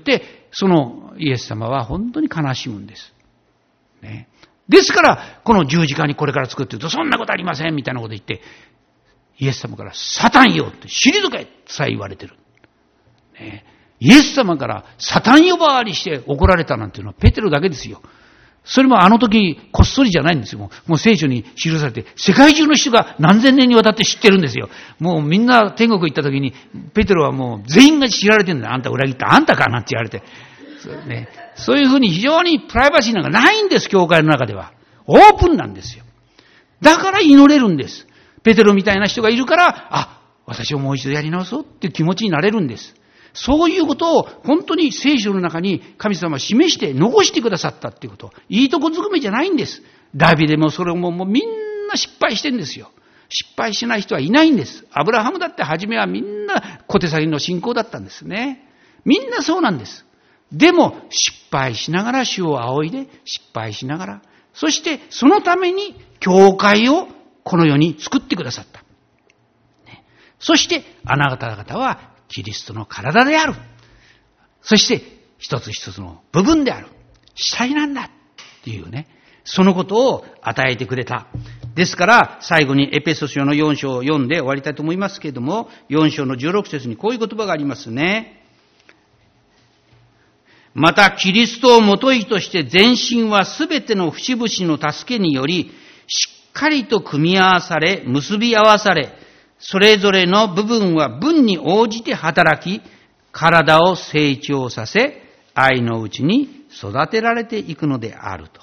そのイエス様は本当に悲しむんです。ね、ですから、この十字架にこれから作っていると、そんなことありませんみたいなこと言って、イエス様からサタンよって退けさえ言われてる。ね、イエス様からサタン呼ばわりして怒られたなんていうのはペテロだけですよ。それもあの時こっそりじゃないんですよ。もう聖書に記されて、世界中の人が何千年にわたって知ってるんですよ。もうみんな天国行った時に、ペテロはもう全員が知られてるんだ。あんた裏切った、あんたかなんて言われて。そういうふうに非常にプライバシーなんかないんです、教会の中では。オープンなんですよ。だから祈れるんです。ペテロみたいな人がいるから、私をもう一度やり直そうっていう気持ちになれるんです。そういうことを本当に聖書の中に神様は示して残してくださったっていうこと。いいとこずくめじゃないんです。ダビデもそれももうみんな失敗してるんですよ。失敗しない人はいないんです。アブラハムだって初めはみんな小手先の信仰だったんですね。みんなそうなんです。でも失敗しながら主を仰いで失敗しながら、そしてそのために教会をこの世に作ってくださった。そしてあなた方はキリストの体である。そして一つ一つの部分である。主体なんだっていうね。そのことを与えてくれた。ですから最後にエペソ書の4章を読んで終わりたいと思いますけれども、4章の16節にこういう言葉がありますね。またキリストをもといとして全身はすべての節々の助けによりしっかりと組み合わされ結び合わされ、それぞれの部分は分に応じて働き、体を成長させ、愛のうちに育てられていくのであると。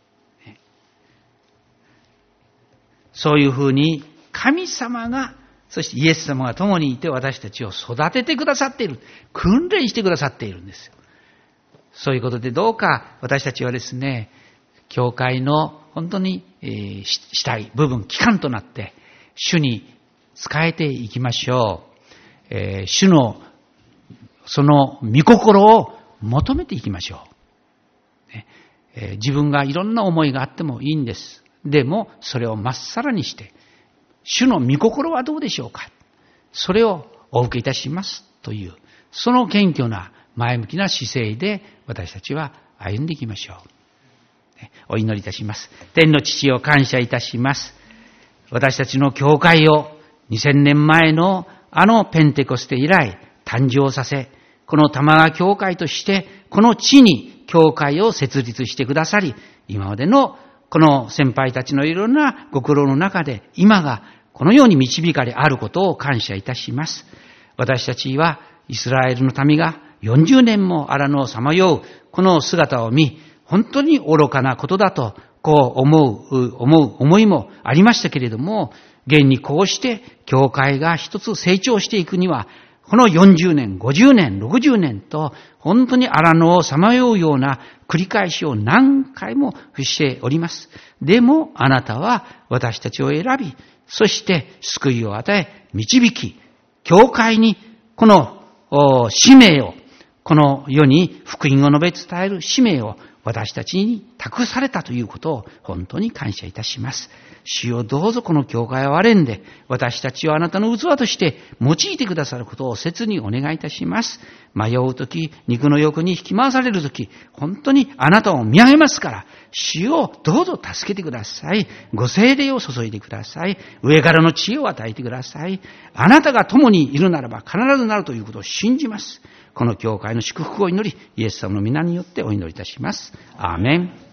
そういうふうに神様が、そしてイエス様が共にいて私たちを育ててくださっている。訓練してくださっているんですよ。そういうことでどうか私たちはですね、教会の本当に主体、部分、機関となって主に仕えていきましょう。主のその御心を求めていきましょう。自分がいろんな思いがあってもいいんです。でもそれをまっさらにして、主の御心はどうでしょうか。それをお受けいたしますという、その謙虚な前向きな姿勢で私たちは歩んでいきましょう。お祈りいたします。天の父を感謝いたします。私たちの教会を2000年前のあのペンテコステ以来誕生させ、この玉川教会としてこの地に教会を設立してくださり、今までのこの先輩たちのいろんなご苦労の中で今がこのように導かれあることを感謝いたします。私たちはイスラエルの民が40年も荒野をさまようこの姿を見、本当に愚かなことだとこう思いもありましたけれども、現にこうして教会が一つ成長していくには、この40年、50年、60年と本当に荒野をさまようような繰り返しを何回もしております。でもあなたは私たちを選び、そして救いを与え導き、教会にこの使命を、この世に福音を述べ伝える使命を私たちに託されたということを本当に感謝いたします。主よ、どうぞこの教会を憐れんで、私たちをあなたの器として用いてくださることを切にお願いいたします。迷うとき、肉の欲に引き回されるとき、本当にあなたを見上げますから、主をどうぞ助けてください。ご聖霊を注いでください。上からの知恵を与えてください。あなたが共にいるならば必ずなるということを信じます。この教会の祝福を祈り、イエス様の皆によってお祈りいたします。アーメン。